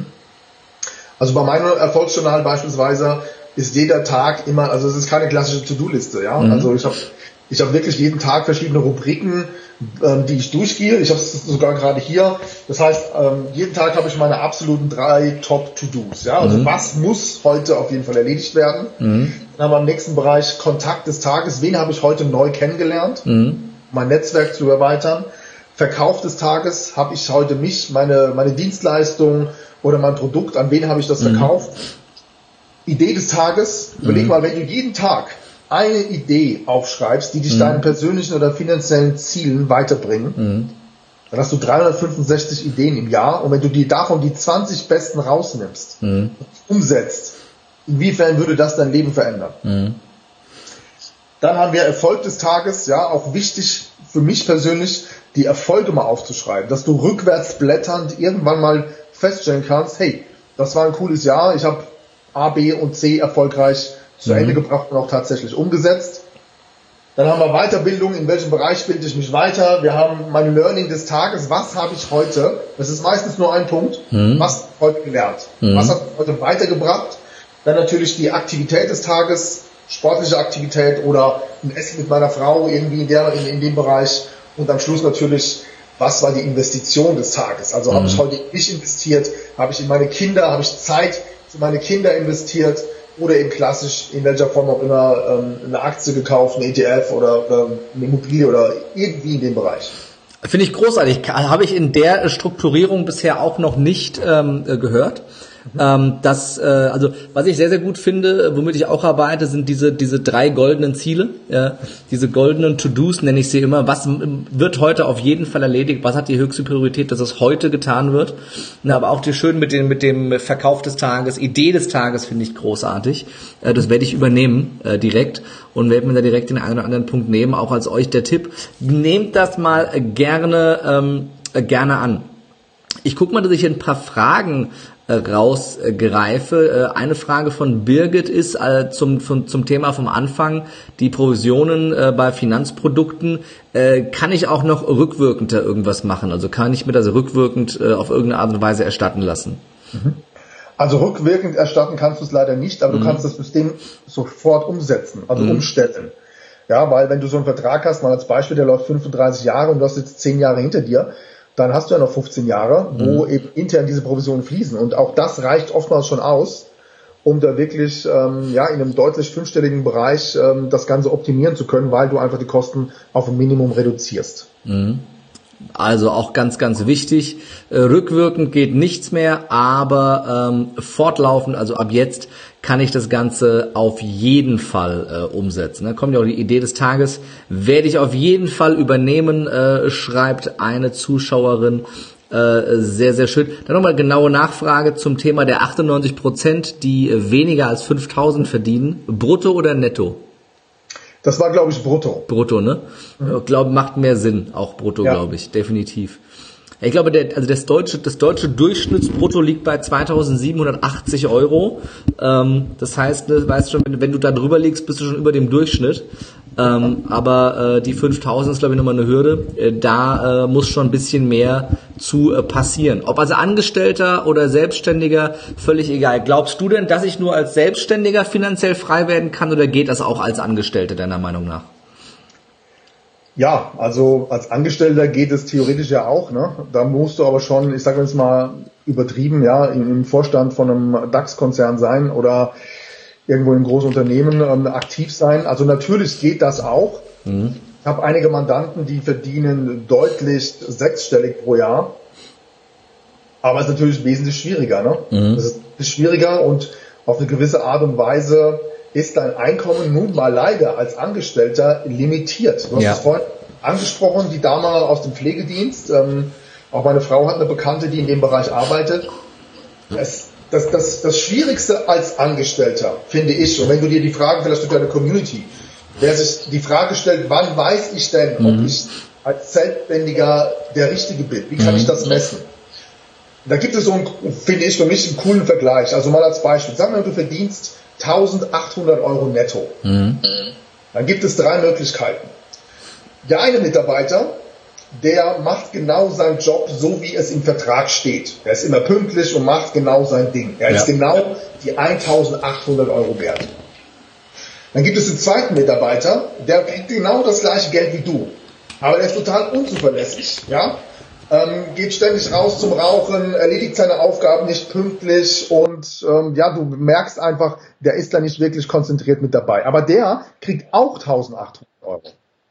Also bei meinem Erfolgsjournal beispielsweise ist jeder Tag immer, also es ist keine klassische To-Do-Liste, ja. Mhm. Also ich habe ich habe wirklich jeden Tag verschiedene Rubriken, ähm, die ich durchgehe. Ich habe es sogar gerade hier. Das heißt, ähm, jeden Tag habe ich meine absoluten drei Top-To-Dos, ja. Also mhm. was muss heute auf jeden Fall erledigt werden? Mhm. Dann haben wir im nächsten Bereich Kontakt des Tages. Wen habe ich heute neu kennengelernt? Mhm. Mein Netzwerk zu erweitern. Verkauf des Tages, habe ich heute mich, meine, meine Dienstleistung oder mein Produkt, an wen habe ich das verkauft? Mhm. Idee des Tages, überleg mhm. mal, wenn du jeden Tag eine Idee aufschreibst, die dich mhm. deinen persönlichen oder finanziellen Zielen weiterbringen, mhm. dann hast du dreihundertfünfundsechzig Ideen im Jahr und wenn du die davon die zwanzig besten rausnimmst mhm. und umsetzt, inwiefern würde das dein Leben verändern? Mhm. Dann haben wir Erfolg des Tages, ja, auch wichtig für mich persönlich, die Erfolge mal aufzuschreiben, dass du rückwärts blätternd irgendwann mal feststellen kannst, hey, das war ein cooles Jahr, ich habe A, B und C erfolgreich zu mhm. Ende gebracht und auch tatsächlich umgesetzt. Dann haben wir Weiterbildung, in welchem Bereich bilde ich mich weiter. Wir haben mein Learning des Tages, was habe ich heute, das ist meistens nur ein Punkt, mhm. was habe ich heute gelernt, mhm. was hat mich heute weitergebracht. Dann natürlich die Aktivität des Tages, sportliche Aktivität oder ein Essen mit meiner Frau irgendwie in, der, in, in dem Bereich. Und am Schluss natürlich, was war die Investition des Tages? Also mhm. habe ich heute in mich investiert, habe ich in meine Kinder, habe ich Zeit für meine Kinder investiert oder eben klassisch in welcher Form auch immer ähm, eine Aktie gekauft, eine E T F oder ähm, eine Immobilie oder irgendwie in dem Bereich. Finde ich großartig. Habe ich in der Strukturierung bisher auch noch nicht ähm, gehört. Mhm. Ähm, das, äh, also was ich sehr, sehr gut finde, womit ich auch arbeite, sind diese diese drei goldenen Ziele, ja, diese goldenen To-Dos nenne ich sie immer. Was wird heute auf jeden Fall erledigt? Was hat die höchste Priorität, dass es heute getan wird? Na, aber auch die schön mit dem mit dem Verkauf des Tages, Idee des Tages finde ich großartig. Äh, das werde ich übernehmen äh, direkt und werde mir da direkt den einen oder anderen Punkt nehmen. Auch als euch der Tipp: Nehmt das mal gerne ähm, gerne an. Ich gucke mal, dass ich hier ein paar Fragen äh, rausgreife. Äh, eine Frage von Birgit ist äh, zum, von, zum Thema vom Anfang, die Provisionen äh, bei Finanzprodukten. Äh, kann ich auch noch rückwirkend da irgendwas machen? Also kann ich mir das rückwirkend äh, auf irgendeine Art und Weise erstatten lassen? Mhm. Also rückwirkend erstatten kannst du es leider nicht, aber mhm. du kannst das System sofort umsetzen, also mhm. umstellen. Ja, weil wenn du so einen Vertrag hast, mal als Beispiel, der läuft fünfunddreißig Jahre und du hast jetzt zehn Jahre hinter dir, dann hast du ja noch fünfzehn Jahre, wo mhm. eben intern diese Provisionen fließen. Und auch das reicht oftmals schon aus, um da wirklich ähm, ja in einem deutlich fünfstelligen Bereich ähm, das Ganze optimieren zu können, weil du einfach die Kosten auf ein Minimum reduzierst. Mhm. Also auch ganz, ganz wichtig. Äh, rückwirkend geht nichts mehr, aber ähm, fortlaufend, also ab jetzt, kann ich das Ganze auf jeden Fall äh, umsetzen. Da kommt ja auch die Idee des Tages, werde ich auf jeden Fall übernehmen, äh, schreibt eine Zuschauerin. Äh, sehr, sehr schön. Dann nochmal genaue Nachfrage zum Thema der achtundneunzig Prozent, die weniger als fünftausend verdienen. Brutto oder netto? Das war, glaube ich, brutto. Brutto, ne? Mhm. Ich glaube, macht mehr Sinn, auch brutto, ja. glaube ich, definitiv. Ich glaube, der, also das deutsche, das deutsche Durchschnittsbrutto liegt bei zweitausendsiebenhundertachtzig Euro. Ähm, das heißt, ne, weißt schon, wenn, wenn du da drüber liegst, bist du schon über dem Durchschnitt. Ähm, aber äh, die fünftausend ist, glaube ich, nochmal eine Hürde. Äh, da äh, muss schon ein bisschen mehr zu äh, passieren. Ob also Angestellter oder Selbstständiger, völlig egal. Glaubst du denn, dass ich nur als Selbstständiger finanziell frei werden kann oder geht das auch als Angestellter, deiner Meinung nach? Ja, also als Angestellter geht es theoretisch ja auch, ne? Da musst du aber schon, ich sage jetzt mal übertrieben, ja, im Vorstand von einem DAX-Konzern sein oder irgendwo in einem großen Unternehmen ähm, aktiv sein. Also natürlich geht das auch. Mhm. Ich habe einige Mandanten, die verdienen deutlich sechsstellig pro Jahr. Aber es ist natürlich wesentlich schwieriger, ne? Mhm. Es ist schwieriger und auf eine gewisse Art und Weise ist dein Einkommen nun mal leider als Angestellter limitiert. Du hast ja. es vorhin angesprochen, die Dame aus dem Pflegedienst, ähm, auch meine Frau hat eine Bekannte, die in dem Bereich arbeitet. Es, das, das, das Schwierigste als Angestellter, finde ich, und wenn du dir die Frage, vielleicht durch deine Community, wer sich die Frage stellt, wann weiß ich denn, mhm. ob ich als Selbstständiger der Richtige bin? Wie kann mhm. ich das messen? Da gibt es so einen, finde ich, für mich einen coolen Vergleich. Also mal als Beispiel. Sagen wir mal, du verdienst eintausendachthundert Euro netto. Mhm. Dann gibt es drei Möglichkeiten. Der eine Mitarbeiter, der macht genau seinen Job, so wie es im Vertrag steht. Er ist immer pünktlich und macht genau sein Ding. Er ja. ist genau die eintausendachthundert Euro wert. Dann gibt es den zweiten Mitarbeiter, der kriegt genau das gleiche Geld wie du. Aber der ist total unzuverlässig, ja. Ähm, geht ständig raus zum Rauchen, erledigt seine Aufgaben nicht pünktlich und ähm, ja, du merkst einfach, der ist da nicht wirklich konzentriert mit dabei. Aber der kriegt auch eintausendachthundert Euro.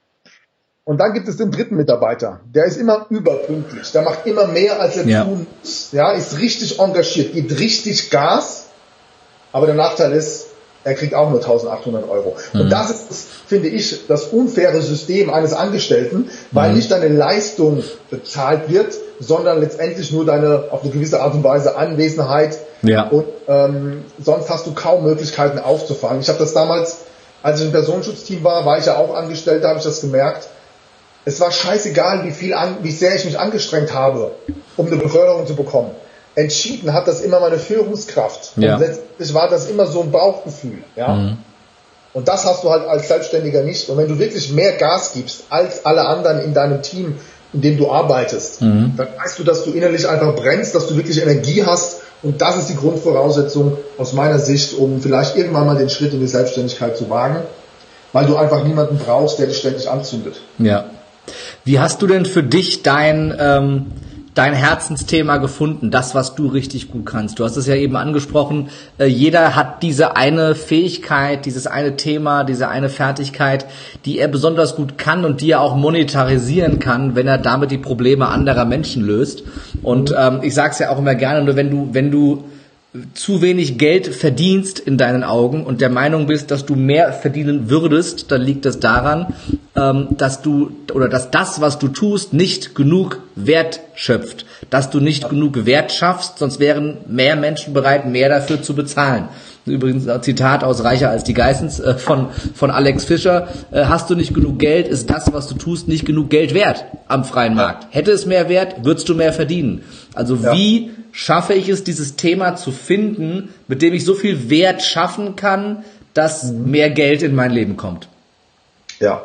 Und dann gibt es den dritten Mitarbeiter, der ist immer überpünktlich, der macht immer mehr, als er ja. tun muss. Ja, ist richtig engagiert, gibt richtig Gas, aber der Nachteil ist, er kriegt auch nur eintausendachthundert Euro. Mhm. Und das ist, finde ich, das unfaire System eines Angestellten, weil mhm. nicht deine Leistung bezahlt wird, sondern letztendlich nur deine, auf eine gewisse Art und Weise, Anwesenheit. Ja. Und ähm, sonst hast du kaum Möglichkeiten aufzufangen. Ich habe das damals, als ich im Personenschutzteam war, war ich ja auch angestellt, da habe ich das gemerkt. Es war scheißegal, wie viel an, wie sehr ich mich angestrengt habe, um eine Beförderung zu bekommen. Entschieden hat das immer meine Führungskraft. Ja. Und letztlich war das immer so ein Bauchgefühl. Ja? Mhm. Und das hast du halt als Selbstständiger nicht. Und wenn du wirklich mehr Gas gibst als alle anderen in deinem Team, in dem du arbeitest, mhm. dann weißt du, dass du innerlich einfach brennst, dass du wirklich Energie hast. Und das ist die Grundvoraussetzung aus meiner Sicht, um vielleicht irgendwann mal den Schritt in die Selbstständigkeit zu wagen, weil du einfach niemanden brauchst, der dich ständig anzündet. Ja. Wie hast du denn für dich dein... Ähm dein Herzensthema gefunden, das, was du richtig gut kannst? Du hast es ja eben angesprochen, äh, jeder hat diese eine Fähigkeit, dieses eine Thema, diese eine Fertigkeit, die er besonders gut kann und die er auch monetarisieren kann, wenn er damit die Probleme anderer Menschen löst. Und ähm, ich sage es ja auch immer gerne, nur wenn du, wenn du zu wenig Geld verdienst in deinen Augen und der Meinung bist, dass du mehr verdienen würdest, dann liegt es daran, ähm, dass du oder dass das, was du tust, nicht genug Wert schöpft, dass du nicht genug Wert schaffst, sonst wären mehr Menschen bereit, mehr dafür zu bezahlen. übrigens ein Zitat aus Reicher als die Geissens äh, von, von Alex Fischer, äh, hast du nicht genug Geld, ist das, was du tust, nicht genug Geld wert am freien Markt. Hätte es mehr Wert, würdest du mehr verdienen. Also ja. Wie schaffe ich es, dieses Thema zu finden, mit dem ich so viel Wert schaffen kann, dass mhm. mehr Geld in mein Leben kommt? Ja,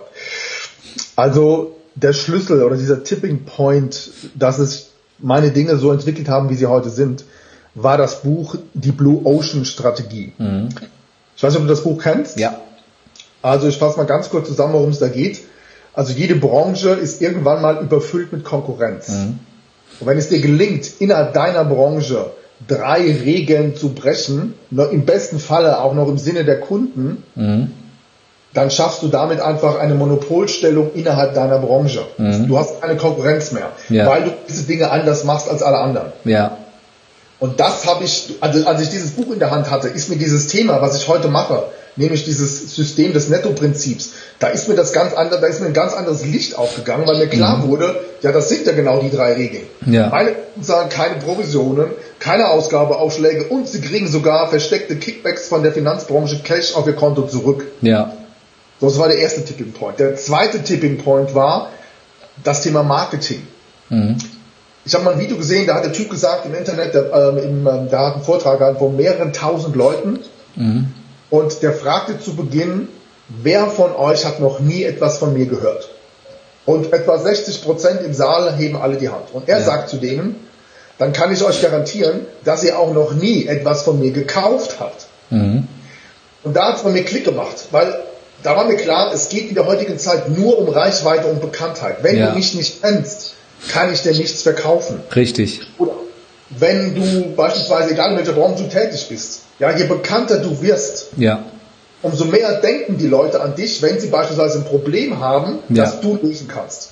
also der Schlüssel oder dieser Tipping Point, dass es meine Dinge so entwickelt haben, wie sie heute sind, war das Buch Die Blue Ocean Strategie. Mhm. Ich weiß nicht, ob du das Buch kennst. Ja. Also ich fasse mal ganz kurz zusammen, worum es da geht. Also jede Branche ist irgendwann mal überfüllt mit Konkurrenz. Mhm. Und wenn es dir gelingt, innerhalb deiner Branche drei Regeln zu brechen, im besten Falle auch noch im Sinne der Kunden, mhm. dann schaffst du damit einfach eine Monopolstellung innerhalb deiner Branche. Mhm. Du hast keine Konkurrenz mehr, ja. weil du diese Dinge anders machst als alle anderen. Ja. Und das habe ich, also als ich dieses Buch in der Hand hatte, ist mir dieses Thema, was ich heute mache, nämlich dieses System des Netto-Prinzips, da ist mir das ganz andere, da ist mir ein ganz anderes Licht aufgegangen, weil mir klar mhm. wurde, ja, das sind ja genau die drei Regeln. Ja. Meine Kunden sagen keine Provisionen, keine Ausgabeaufschläge und sie kriegen sogar versteckte Kickbacks von der Finanzbranche Cash auf ihr Konto zurück. Ja. So, das war der erste Tipping Point. Der zweite Tipping Point war das Thema Marketing. Mhm. Ich habe mal ein Video gesehen, da hat der Typ gesagt im Internet, der, äh, im, äh, da hat einen Vortrag gehabt von mehreren tausend Leuten mhm. und der fragte zu Beginn, wer von euch hat noch nie etwas von mir gehört? Und etwa sechzig Prozent im Saal heben alle die Hand. Und er ja. sagt zu denen, dann kann ich euch garantieren, dass ihr auch noch nie etwas von mir gekauft habt. Mhm. Und da hat es bei mir Klick gemacht, weil da war mir klar, es geht in der heutigen Zeit nur um Reichweite und Bekanntheit. Wenn ja. du mich nicht kennst, kann ich dir nichts verkaufen. Richtig. Oder wenn du beispielsweise, egal in welcher Branche du tätig bist, ja, je bekannter du wirst, ja. umso mehr denken die Leute an dich, wenn sie beispielsweise ein Problem haben, ja. das du lösen kannst.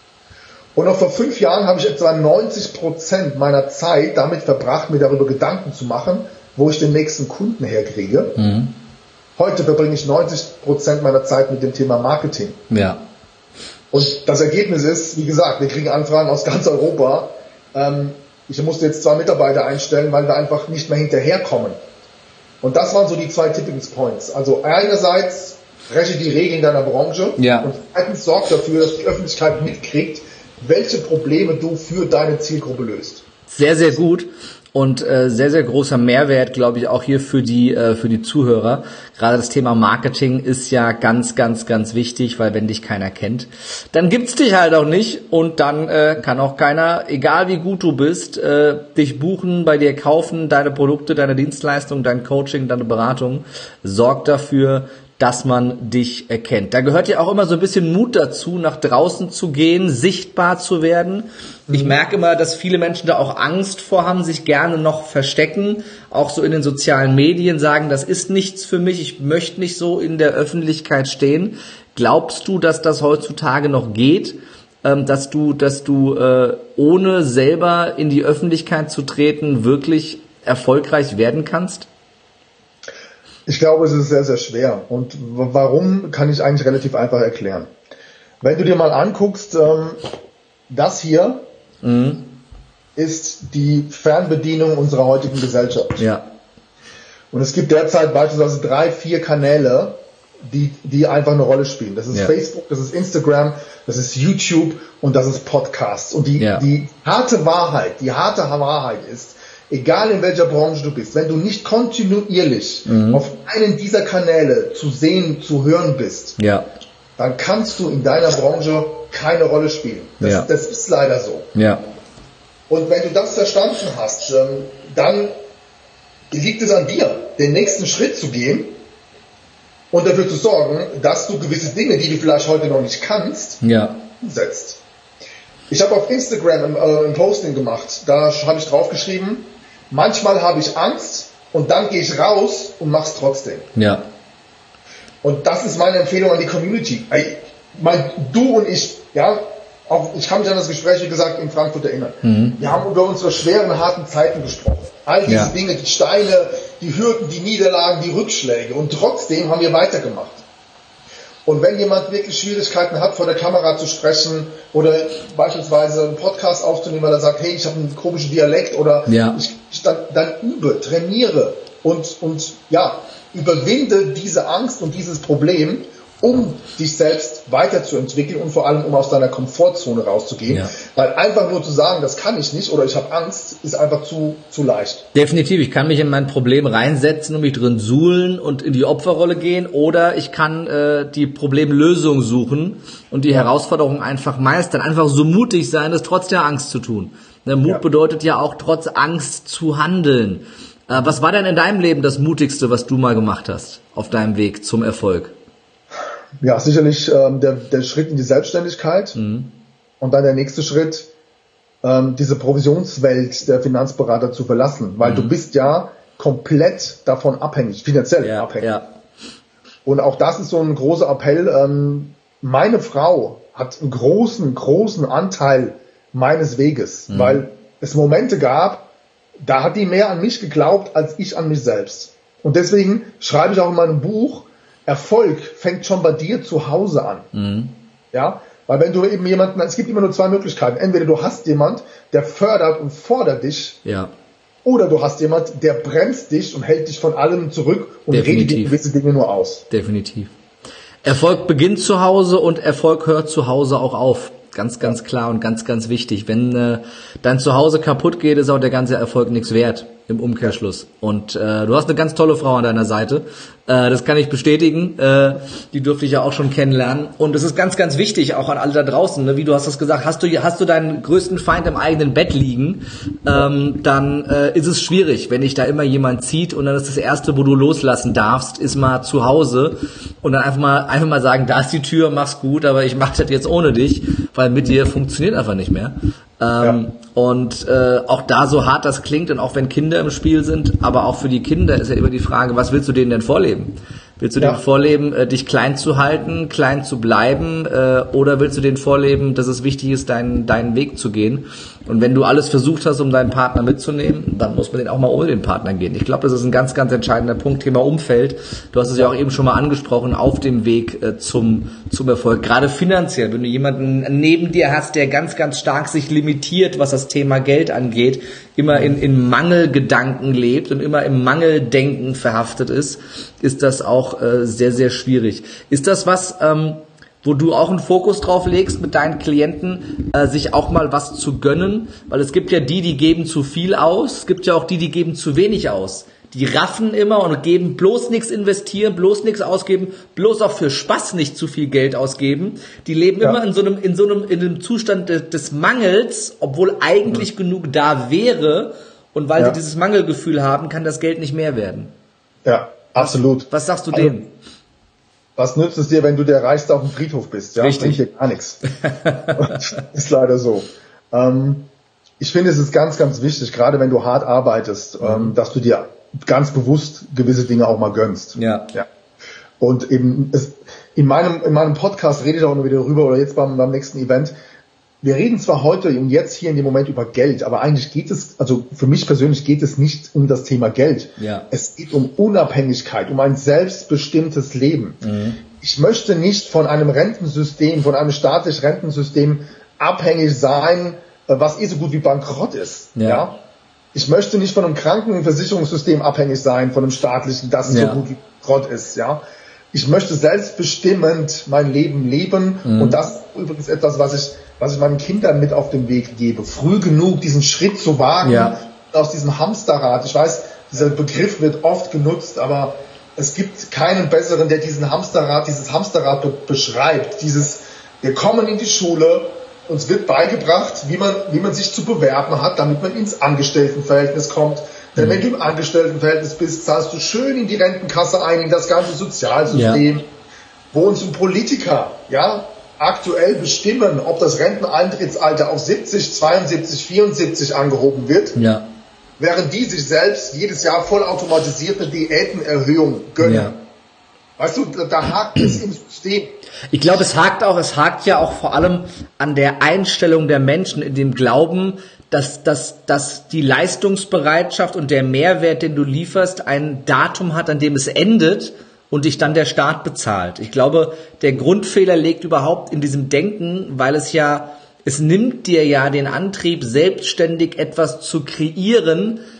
Und noch vor fünf Jahren habe ich etwa neunzig Prozent meiner Zeit damit verbracht, mir darüber Gedanken zu machen, wo ich den nächsten Kunden herkriege. Mhm. Heute verbringe ich neunzig Prozent meiner Zeit mit dem Thema Marketing. Ja. Und das Ergebnis ist, wie gesagt, wir kriegen Anfragen aus ganz Europa. Ähm, ich musste jetzt zwei Mitarbeiter einstellen, weil wir einfach nicht mehr hinterherkommen. Und das waren so die zwei Tipping Points. Also einerseits breche die Regeln deiner Branche ja. und zweitens sorg dafür, dass die Öffentlichkeit mitkriegt, welche Probleme du für deine Zielgruppe löst. Sehr, sehr gut. Und äh, sehr, sehr großer Mehrwert, glaube ich, auch hier für die äh, für die Zuhörer. Gerade das Thema Marketing ist ja ganz, ganz, ganz wichtig, weil wenn dich keiner kennt, dann gibt's dich halt auch nicht und dann äh, kann auch keiner, egal wie gut du bist, äh, dich buchen, bei dir kaufen, deine Produkte, deine Dienstleistungen, dein Coaching, deine Beratung. Sorg dafür, dass man dich erkennt. Da gehört ja auch immer so ein bisschen Mut dazu, nach draußen zu gehen, sichtbar zu werden. Ich merke immer, dass viele Menschen da auch Angst vor haben, sich gerne noch verstecken, auch so in den sozialen Medien sagen, das ist nichts für mich, ich möchte nicht so in der Öffentlichkeit stehen. Glaubst du, dass das heutzutage noch geht, dass du, dass du ohne selber in die Öffentlichkeit zu treten, wirklich erfolgreich werden kannst? Ich glaube, es ist sehr, sehr schwer. Und warum, kann ich eigentlich relativ einfach erklären. Wenn du dir mal anguckst, ähm, das hier mhm. ist die Fernbedienung unserer heutigen Gesellschaft. Ja. Und es gibt derzeit beispielsweise drei, vier Kanäle, die, die einfach eine Rolle spielen. Das ist ja. Facebook, das ist Instagram, das ist YouTube und das ist Podcasts. Und die, ja. die harte Wahrheit, die harte Wahrheit ist, egal in welcher Branche du bist, wenn du nicht kontinuierlich mhm. auf einen dieser Kanäle zu sehen, zu hören bist, ja. dann kannst du in deiner Branche keine Rolle spielen. Das, ja. das ist leider so. Ja. Und wenn du das verstanden hast, dann liegt es an dir, den nächsten Schritt zu gehen und dafür zu sorgen, dass du gewisse Dinge, die du vielleicht heute noch nicht kannst, ja. umsetzt. Ich habe auf Instagram äh, ein Posting gemacht, da habe ich draufgeschrieben, manchmal habe ich Angst und dann gehe ich raus und mach's trotzdem. Ja. Und das ist meine Empfehlung an die Community. Ich mein, du und ich, ja, auch ich kann mich an das Gespräch, wie gesagt, in Frankfurt erinnern. Mhm. Wir haben über unsere schweren, harten Zeiten gesprochen. All diese ja. Dinge, die Steine, die Hürden, die Niederlagen, die Rückschläge. Und trotzdem haben wir weitergemacht. Und wenn jemand wirklich Schwierigkeiten hat, vor der Kamera zu sprechen oder beispielsweise einen Podcast aufzunehmen, weil er sagt, hey, ich habe einen komischen Dialekt oder ja. ich, ich, dann, dann übe, trainiere, und, und ja, überwinde diese Angst und dieses Problem, um dich selbst weiterzuentwickeln und vor allem, um aus deiner Komfortzone rauszugehen. Ja. Weil einfach nur zu sagen, das kann ich nicht oder ich habe Angst, ist einfach zu, zu leicht. Definitiv. Ich kann mich in mein Problem reinsetzen und mich drin suhlen und in die Opferrolle gehen, oder ich kann äh, die Problemlösung suchen und die ja. Herausforderung einfach meistern. Einfach so mutig sein, das trotz der Angst zu tun. Der Mut ja. bedeutet ja auch, trotz Angst zu handeln. Äh, was war denn in deinem Leben das Mutigste, was du mal gemacht hast auf deinem Weg zum Erfolg? Ja, sicherlich ähm, der, der Schritt in die Selbstständigkeit mhm. und dann der nächste Schritt, ähm, diese Provisionswelt der Finanzberater zu verlassen, weil mhm. du bist ja komplett davon abhängig, finanziell ja, abhängig. Ja. Und auch das ist so ein großer Appell. Ähm, meine Frau hat einen großen, großen Anteil meines Weges, mhm. weil es Momente gab, da hat die mehr an mich geglaubt als ich an mich selbst. Und deswegen schreibe ich auch in meinem Buch, Erfolg fängt schon bei dir zu Hause an. Mhm. Ja, weil wenn du eben jemanden, es gibt immer nur zwei Möglichkeiten. Entweder du hast jemand, der fördert und fordert dich, ja. oder du hast jemand, der bremst dich und hält dich von allem zurück und redet dir gewisse Dinge nur aus. Definitiv. Erfolg beginnt zu Hause und Erfolg hört zu Hause auch auf. Ganz, ganz klar und ganz, ganz wichtig. Wenn äh, dein Zuhause kaputt geht, ist auch der ganze Erfolg nichts wert im Umkehrschluss. Und äh, du hast eine ganz tolle Frau an deiner Seite. Äh, das kann ich bestätigen. Äh, die durfte ich ja auch schon kennenlernen. Und es ist ganz, ganz wichtig, auch an alle da draußen, ne? Wie du hast das gesagt, hast du hast du deinen größten Feind im eigenen Bett liegen, ähm, dann äh, ist es schwierig, wenn dich da immer jemand zieht. Und dann ist das Erste, wo du loslassen darfst, ist mal zu Hause. Und dann einfach mal einfach mal sagen, da ist die Tür, mach's gut, aber ich mach das jetzt ohne dich, weil mit dir funktioniert einfach nicht mehr. Ähm, ja. Und äh, auch da, so hart das klingt, und auch wenn Kinder im Spiel sind, aber auch für die Kinder ist ja immer die Frage, was willst du denen denn vorleben? Willst du ja. denen vorleben, äh, dich klein zu halten, klein zu bleiben, äh, oder willst du denen vorleben, dass es wichtig ist, deinen deinen Weg zu gehen? Und wenn du alles versucht hast, um deinen Partner mitzunehmen, dann muss man den auch mal ohne den Partner gehen. Ich glaube, das ist ein ganz, ganz entscheidender Punkt, Thema Umfeld. Du hast es ja auch eben schon mal angesprochen, auf dem Weg äh, zum zum Erfolg. Gerade finanziell, wenn du jemanden neben dir hast, der ganz, ganz stark sich limitiert, was das Thema Geld angeht, immer in, in Mangelgedanken lebt und immer im Mangeldenken verhaftet ist, ist das auch äh, sehr, sehr schwierig. Ist das was, ähm, wo du auch einen Fokus drauf legst mit deinen Klienten, äh, sich auch mal was zu gönnen? Weil es gibt ja die, die geben zu viel aus, es gibt ja auch die, die geben zu wenig aus. Die raffen immer und geben, bloß nichts investieren, bloß nichts ausgeben, bloß auch für Spaß nicht zu viel Geld ausgeben. Die leben ja. immer in so einem, in so einem, in einem Zustand de, des Mangels, obwohl eigentlich mhm. genug da wäre. Und weil ja. sie dieses Mangelgefühl haben, kann das Geld nicht mehr werden. Ja, absolut. Was sagst du also, denen? Was nützt es dir, wenn du der Reichste auf dem Friedhof bist? Ja, richtig. Bringt dir gar nichts. Ist leider so. Ähm, ich finde, es ist ganz, ganz wichtig, gerade wenn du hart arbeitest, mhm. ähm, dass du dir ganz bewusst gewisse Dinge auch mal gönnst. Ja. ja. Und eben, es, in meinem, in meinem Podcast rede ich auch immer wieder darüber, oder jetzt beim, beim nächsten Event. Wir reden zwar heute und jetzt hier in dem Moment über Geld, aber eigentlich geht es, also für mich persönlich geht es nicht um das Thema Geld. Ja. Es geht um Unabhängigkeit, um ein selbstbestimmtes Leben. Mhm. Ich möchte nicht von einem Rentensystem, von einem staatlichen Rentensystem abhängig sein, was eh so gut wie bankrott ist. Ja. ja? Ich möchte nicht von einem Krankenversicherungssystem abhängig sein, von einem staatlichen, das ja. so gut wie bankrott ist. Ja? Ich möchte selbstbestimmend mein Leben leben mhm. und das ist übrigens etwas, was ich was ich meinen Kindern mit auf den Weg gebe, früh genug diesen Schritt zu wagen, ja. aus diesem Hamsterrad. Ich weiß, dieser Begriff wird oft genutzt, aber es gibt keinen besseren, der diesen Hamsterrad, dieses Hamsterrad be- beschreibt. Dieses, wir kommen in die Schule, uns wird beigebracht, wie man, wie man sich zu bewerben hat, damit man ins Angestelltenverhältnis kommt. Denn mhm. wenn du im Angestelltenverhältnis bist, zahlst du schön in die Rentenkasse ein, in das ganze Sozialsystem, ja. wo uns ein Politiker, ja, aktuell bestimmen, ob das Renteneintrittsalter auf siebzig, zweiundsiebzig, vierundsiebzig angehoben wird, ja. während die sich selbst jedes Jahr vollautomatisierte Diätenerhöhung gönnen. Ja. Weißt du, da, da hakt es im System. Ich glaube, es hakt auch, es hakt ja auch vor allem an der Einstellung der Menschen, in dem Glauben, dass, dass, dass die Leistungsbereitschaft und der Mehrwert, den du lieferst, ein Datum hat, an dem es endet und dich dann der Staat bezahlt. Ich glaube, der Grundfehler liegt überhaupt in diesem Denken, weil es ja, es nimmt dir ja den Antrieb, selbstständig etwas zu kreieren,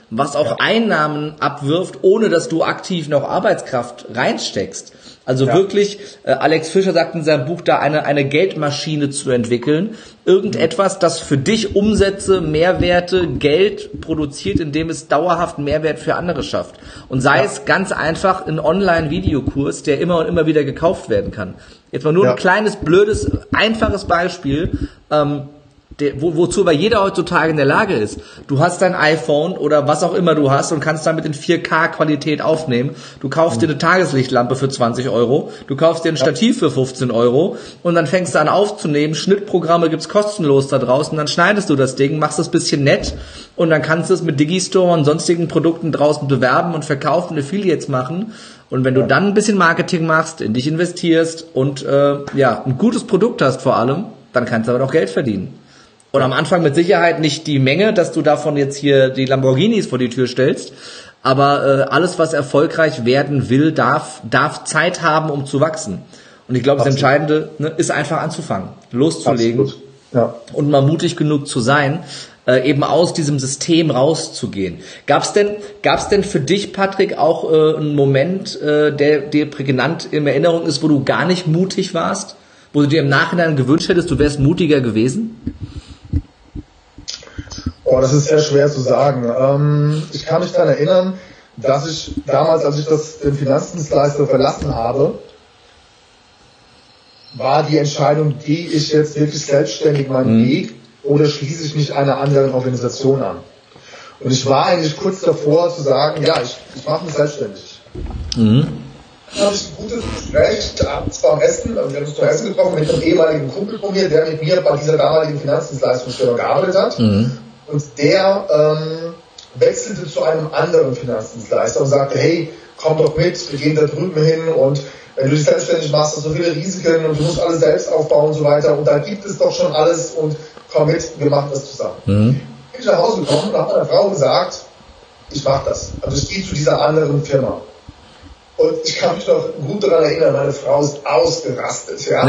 was auch ja. Einnahmen abwirft, ohne dass du aktiv noch Arbeitskraft reinsteckst. Also ja. wirklich, äh, Alex Fischer sagt in seinem Buch da, eine eine Geldmaschine zu entwickeln. Irgendetwas, das für dich Umsätze, Mehrwerte, Geld produziert, indem es dauerhaft Mehrwert für andere schafft. Und sei ja. es ganz einfach ein Online-Videokurs, der immer und immer wieder gekauft werden kann. Jetzt mal nur ja. ein kleines, blödes, einfaches Beispiel, ähm, Der, wo, wozu aber jeder heutzutage in der Lage ist. Du hast dein iPhone oder was auch immer du hast und kannst damit in vier K Qualität aufnehmen. Du kaufst mhm. dir eine Tageslichtlampe für zwanzig Euro, du kaufst dir ein Stativ für fünfzehn Euro und dann fängst du an aufzunehmen. Schnittprogramme gibt's kostenlos da draußen. Dann schneidest du das Ding, machst es ein bisschen nett und dann kannst du es mit Digistore und sonstigen Produkten draußen bewerben und verkaufen, Affiliates machen. Und wenn du dann ein bisschen Marketing machst, in dich investierst und äh, ja ein gutes Produkt hast vor allem, dann kannst du aber auch Geld verdienen. Und am Anfang mit Sicherheit nicht die Menge, dass du davon jetzt hier die Lamborghinis vor die Tür stellst. Aber äh, alles, was erfolgreich werden will, darf darf Zeit haben, um zu wachsen. Und ich glaube, das Entscheidende ne, ist einfach anzufangen, loszulegen. Absolut. Ja. Und mal mutig genug zu sein, äh, eben aus diesem System rauszugehen. Gab's denn gab's denn für dich, Patrick, auch äh, einen Moment, äh, der dir prägnant in Erinnerung ist, wo du gar nicht mutig warst? Wo du dir im Nachhinein gewünscht hättest, du wärst mutiger gewesen? Oh, das ist sehr schwer zu sagen. Ähm, ich kann mich daran erinnern, dass ich damals, als ich das, den Finanzdienstleister verlassen habe, war die Entscheidung, gehe ich jetzt wirklich selbstständig meinen mhm. Weg oder schließe ich mich einer anderen Organisation an? Und ich war eigentlich kurz davor zu sagen, ja, ich, ich mache mich selbstständig. Mhm. Dann habe ich ein gutes Gespräch abends beim Essen, also wir haben uns zum Essen getroffen mit einem ehemaligen Kumpel von mir, der mit mir bei dieser damaligen Finanzdienstleistungsfirma gearbeitet hat. Mhm. Und der ähm, wechselte zu einem anderen Finanzdienstleister und sagte, hey, komm doch mit, wir gehen da drüben hin und wenn du dich selbstständig machst, hast du so viele Risiken und du musst alles selbst aufbauen und so weiter und da gibt es doch schon alles und komm mit, wir machen das zusammen. Mhm. Bin ich nach Hause gekommen und habe meiner Frau gesagt, ich mache das. Also ich gehe zu dieser anderen Firma. Und ich kann mich noch gut daran erinnern, meine Frau ist ausgerastet. Ja?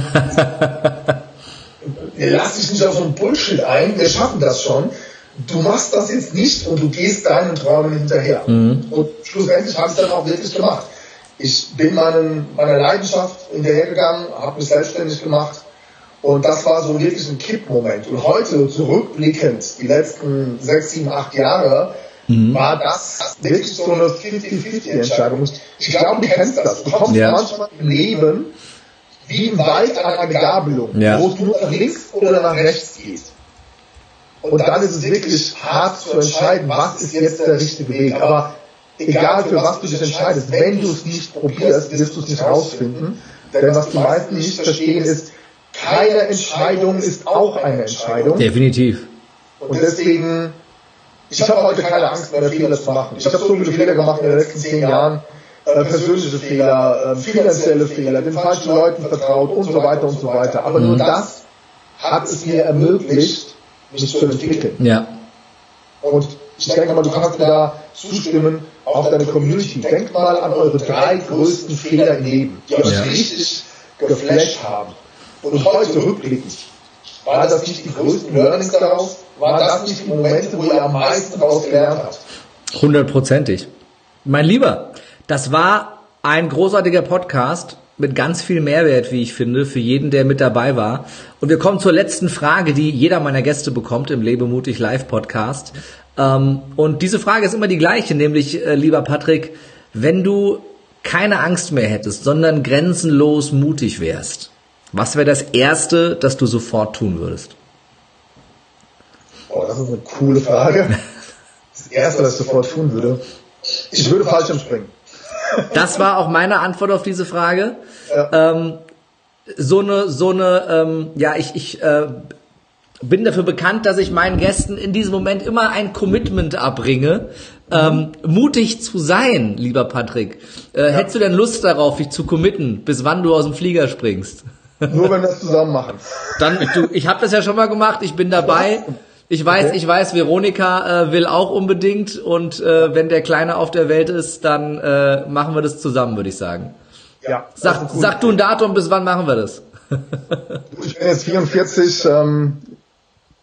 Lass dich nicht auf so einen Bullshit ein, wir schaffen das schon. Du machst das jetzt nicht und du gehst deinen Träumen hinterher. Mhm. Und schlussendlich habe ich es dann auch wirklich gemacht. Ich bin meinen, meiner Leidenschaft hinterhergegangen, habe mich selbstständig gemacht und das war so wirklich ein Kippmoment. Und heute zurückblickend, die letzten sechs, sieben, acht Jahre, mhm. war das wirklich so eine fünfzig fünfzig Entscheidung. Ich glaube, du kennst das. Du kommst ja. manchmal im Leben wie im Wald an eine Gabelung, ja. wo es nur nach links oder nach rechts geht. Und dann ist es wirklich hart zu entscheiden, was ist jetzt der richtige Weg. Aber egal für was du dich entscheidest, wenn du es nicht probierst, wirst du es nicht rausfinden. Denn was die meisten nicht verstehen ist, keine Entscheidung ist auch eine Entscheidung. Definitiv. Und deswegen, ich habe heute keine Angst mehr, Fehler zu machen. Ich habe so viele Fehler gemacht in den letzten zehn Jahren. Äh, persönliche Fehler, äh, finanzielle Fehler, den falschen Leuten vertraut und so weiter und so weiter. Aber mhm. nur das hat es mir ermöglicht, mich zu entwickeln. Ja. Und ich denke mal, du kannst mir da zustimmen, auch deine Community. Denkt mal an eure drei größten Fehler im Leben, die euch ja. richtig geflasht haben. Und heute rückblickend, war das nicht die größten Learnings daraus? War das nicht die Momente, wo ihr am meisten daraus gelernt habt? Hundertprozentig. Mein Lieber, das war ein großartiger Podcast mit ganz viel Mehrwert, wie ich finde, für jeden, der mit dabei war. Und wir kommen zur letzten Frage, die jeder meiner Gäste bekommt im Lebe mutig Live Podcast. Und diese Frage ist immer die gleiche, nämlich, lieber Patrick, wenn du keine Angst mehr hättest, sondern grenzenlos mutig wärst, was wäre das Erste, das du sofort tun würdest? Oh, das ist eine coole Frage. Das Erste, was ich sofort tun würde, ich würde Fallschirmspringen. Das war auch meine Antwort auf diese Frage. Ja. Ähm, so eine, so eine, ähm, ja, ich, ich äh, bin dafür bekannt, dass ich meinen Gästen in diesem Moment immer ein Commitment abbringe, ähm, mhm. mutig zu sein, lieber Patrick. Äh, ja. Hättest du denn Lust darauf, dich zu committen, bis wann du aus dem Flieger springst? Nur wenn wir das zusammen machen. Dann, du, ich habe das ja schon mal gemacht, ich bin dabei. Ich weiß, okay. ich weiß, Veronika äh, will auch unbedingt und äh, wenn der Kleine auf der Welt ist, dann äh, machen wir das zusammen, würde ich sagen. Ja. Sag, sag du ein Datum, bis wann machen wir das? Ich bin jetzt vierundvierzig. Ähm,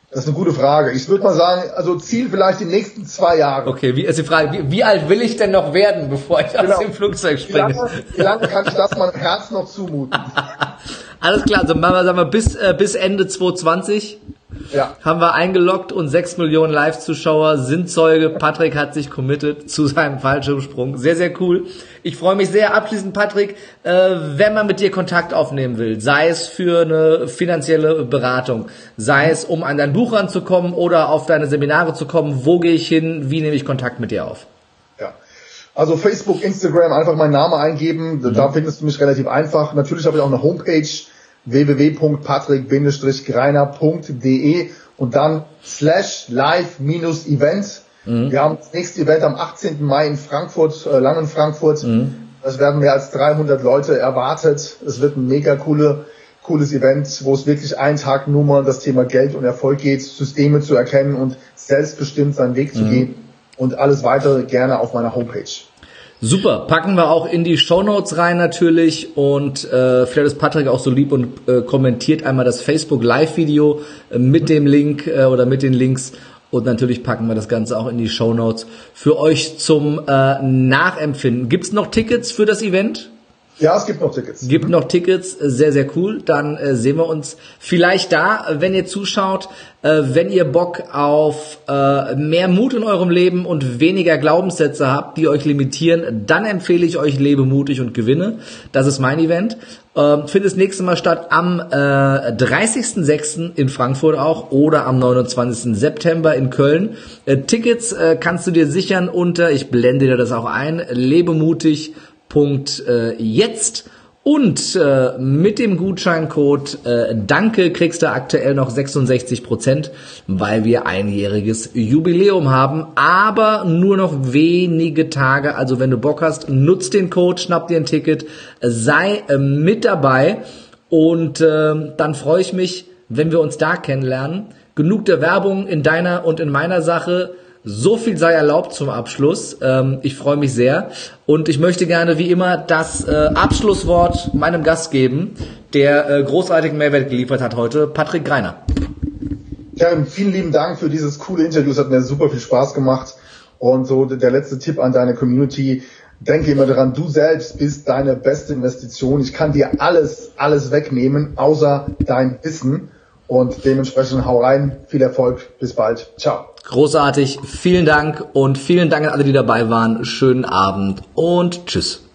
Das ist eine gute Frage. Ich würde mal sagen, also Ziel vielleicht die nächsten zwei Jahre. Okay, wie ist die Frage, wie, wie alt will ich denn noch werden, bevor ich genau. aus dem Flugzeug springe? Wie lange, wie lange kann ich das meinem Herz noch zumuten? Alles klar, also machen wir, sagen wir bis, äh, bis Ende zwanzig zwanzig ja. haben wir eingeloggt und sechs Millionen Live-Zuschauer sind Zeuge. Patrick hat sich committed zu seinem Fallschirmsprung. Sehr, sehr cool. Ich freue mich sehr. Abschließend, Patrick, äh, wenn man mit dir Kontakt aufnehmen will, sei es für eine finanzielle Beratung, sei es um an dein Buch ranzukommen oder auf deine Seminare zu kommen, wo gehe ich hin, wie nehme ich Kontakt mit dir auf? Ja, also Facebook, Instagram, einfach meinen Namen eingeben, mhm. da findest du mich relativ einfach. Natürlich habe ich auch eine Homepage, w w w punkt patrick greiner punkt d e und dann slash live minus event. Mhm. Wir haben das nächste Event am achtzehnten Mai in Frankfurt, äh, Langenfrankfurt. Mhm. Es werden mehr als dreihundert Leute erwartet. Es wird ein mega coole, cooles Event, wo es wirklich einen Tag nur mal um das Thema Geld und Erfolg geht, Systeme zu erkennen und selbstbestimmt seinen Weg zu mhm. gehen. Und alles weitere gerne auf meiner Homepage. Super, packen wir auch in die Shownotes rein natürlich und äh, vielleicht ist Patrick auch so lieb und äh, kommentiert einmal das Facebook Live-Video äh, mit dem Link äh, oder mit den Links und natürlich packen wir das Ganze auch in die Shownotes für euch zum äh, Nachempfinden. Gibt's noch Tickets für das Event? Ja, es gibt noch Tickets. Gibt noch Tickets, sehr, sehr cool. Dann äh, sehen wir uns vielleicht da, wenn ihr zuschaut. Äh, wenn ihr Bock auf äh, mehr Mut in eurem Leben und weniger Glaubenssätze habt, die euch limitieren, dann empfehle ich euch Lebe mutig und gewinne. Das ist mein Event. Äh, findet das nächste Mal statt am äh, dreißigsten sechsten in Frankfurt auch oder am neunundzwanzigsten September in Köln. Äh, Tickets äh, kannst du dir sichern unter, ich blende dir das auch ein, lebemutig Punkt äh, jetzt und äh, mit dem Gutscheincode äh, Danke kriegst du aktuell noch sechsundsechzig Prozent, weil wir einjähriges Jubiläum haben, aber nur noch wenige Tage. Also wenn du Bock hast, nutz den Code, schnapp dir ein Ticket, sei äh, mit dabei und äh, dann freue ich mich, wenn wir uns da kennenlernen. Genug der Werbung in deiner und in meiner Sache. So viel sei erlaubt zum Abschluss. Ähm, ich freue mich sehr und ich möchte gerne wie immer das äh, Abschlusswort meinem Gast geben, der äh, großartigen Mehrwert geliefert hat heute, Patrick Greiner. Kevin, vielen lieben Dank für dieses coole Interview. Es hat mir super viel Spaß gemacht und so der letzte Tipp an deine Community. Denke immer daran, du selbst bist deine beste Investition. Ich kann dir alles, alles wegnehmen, außer dein Wissen. Und dementsprechend hau rein, viel Erfolg, bis bald, ciao. Großartig, vielen Dank und vielen Dank an alle, die dabei waren. Schönen Abend und tschüss.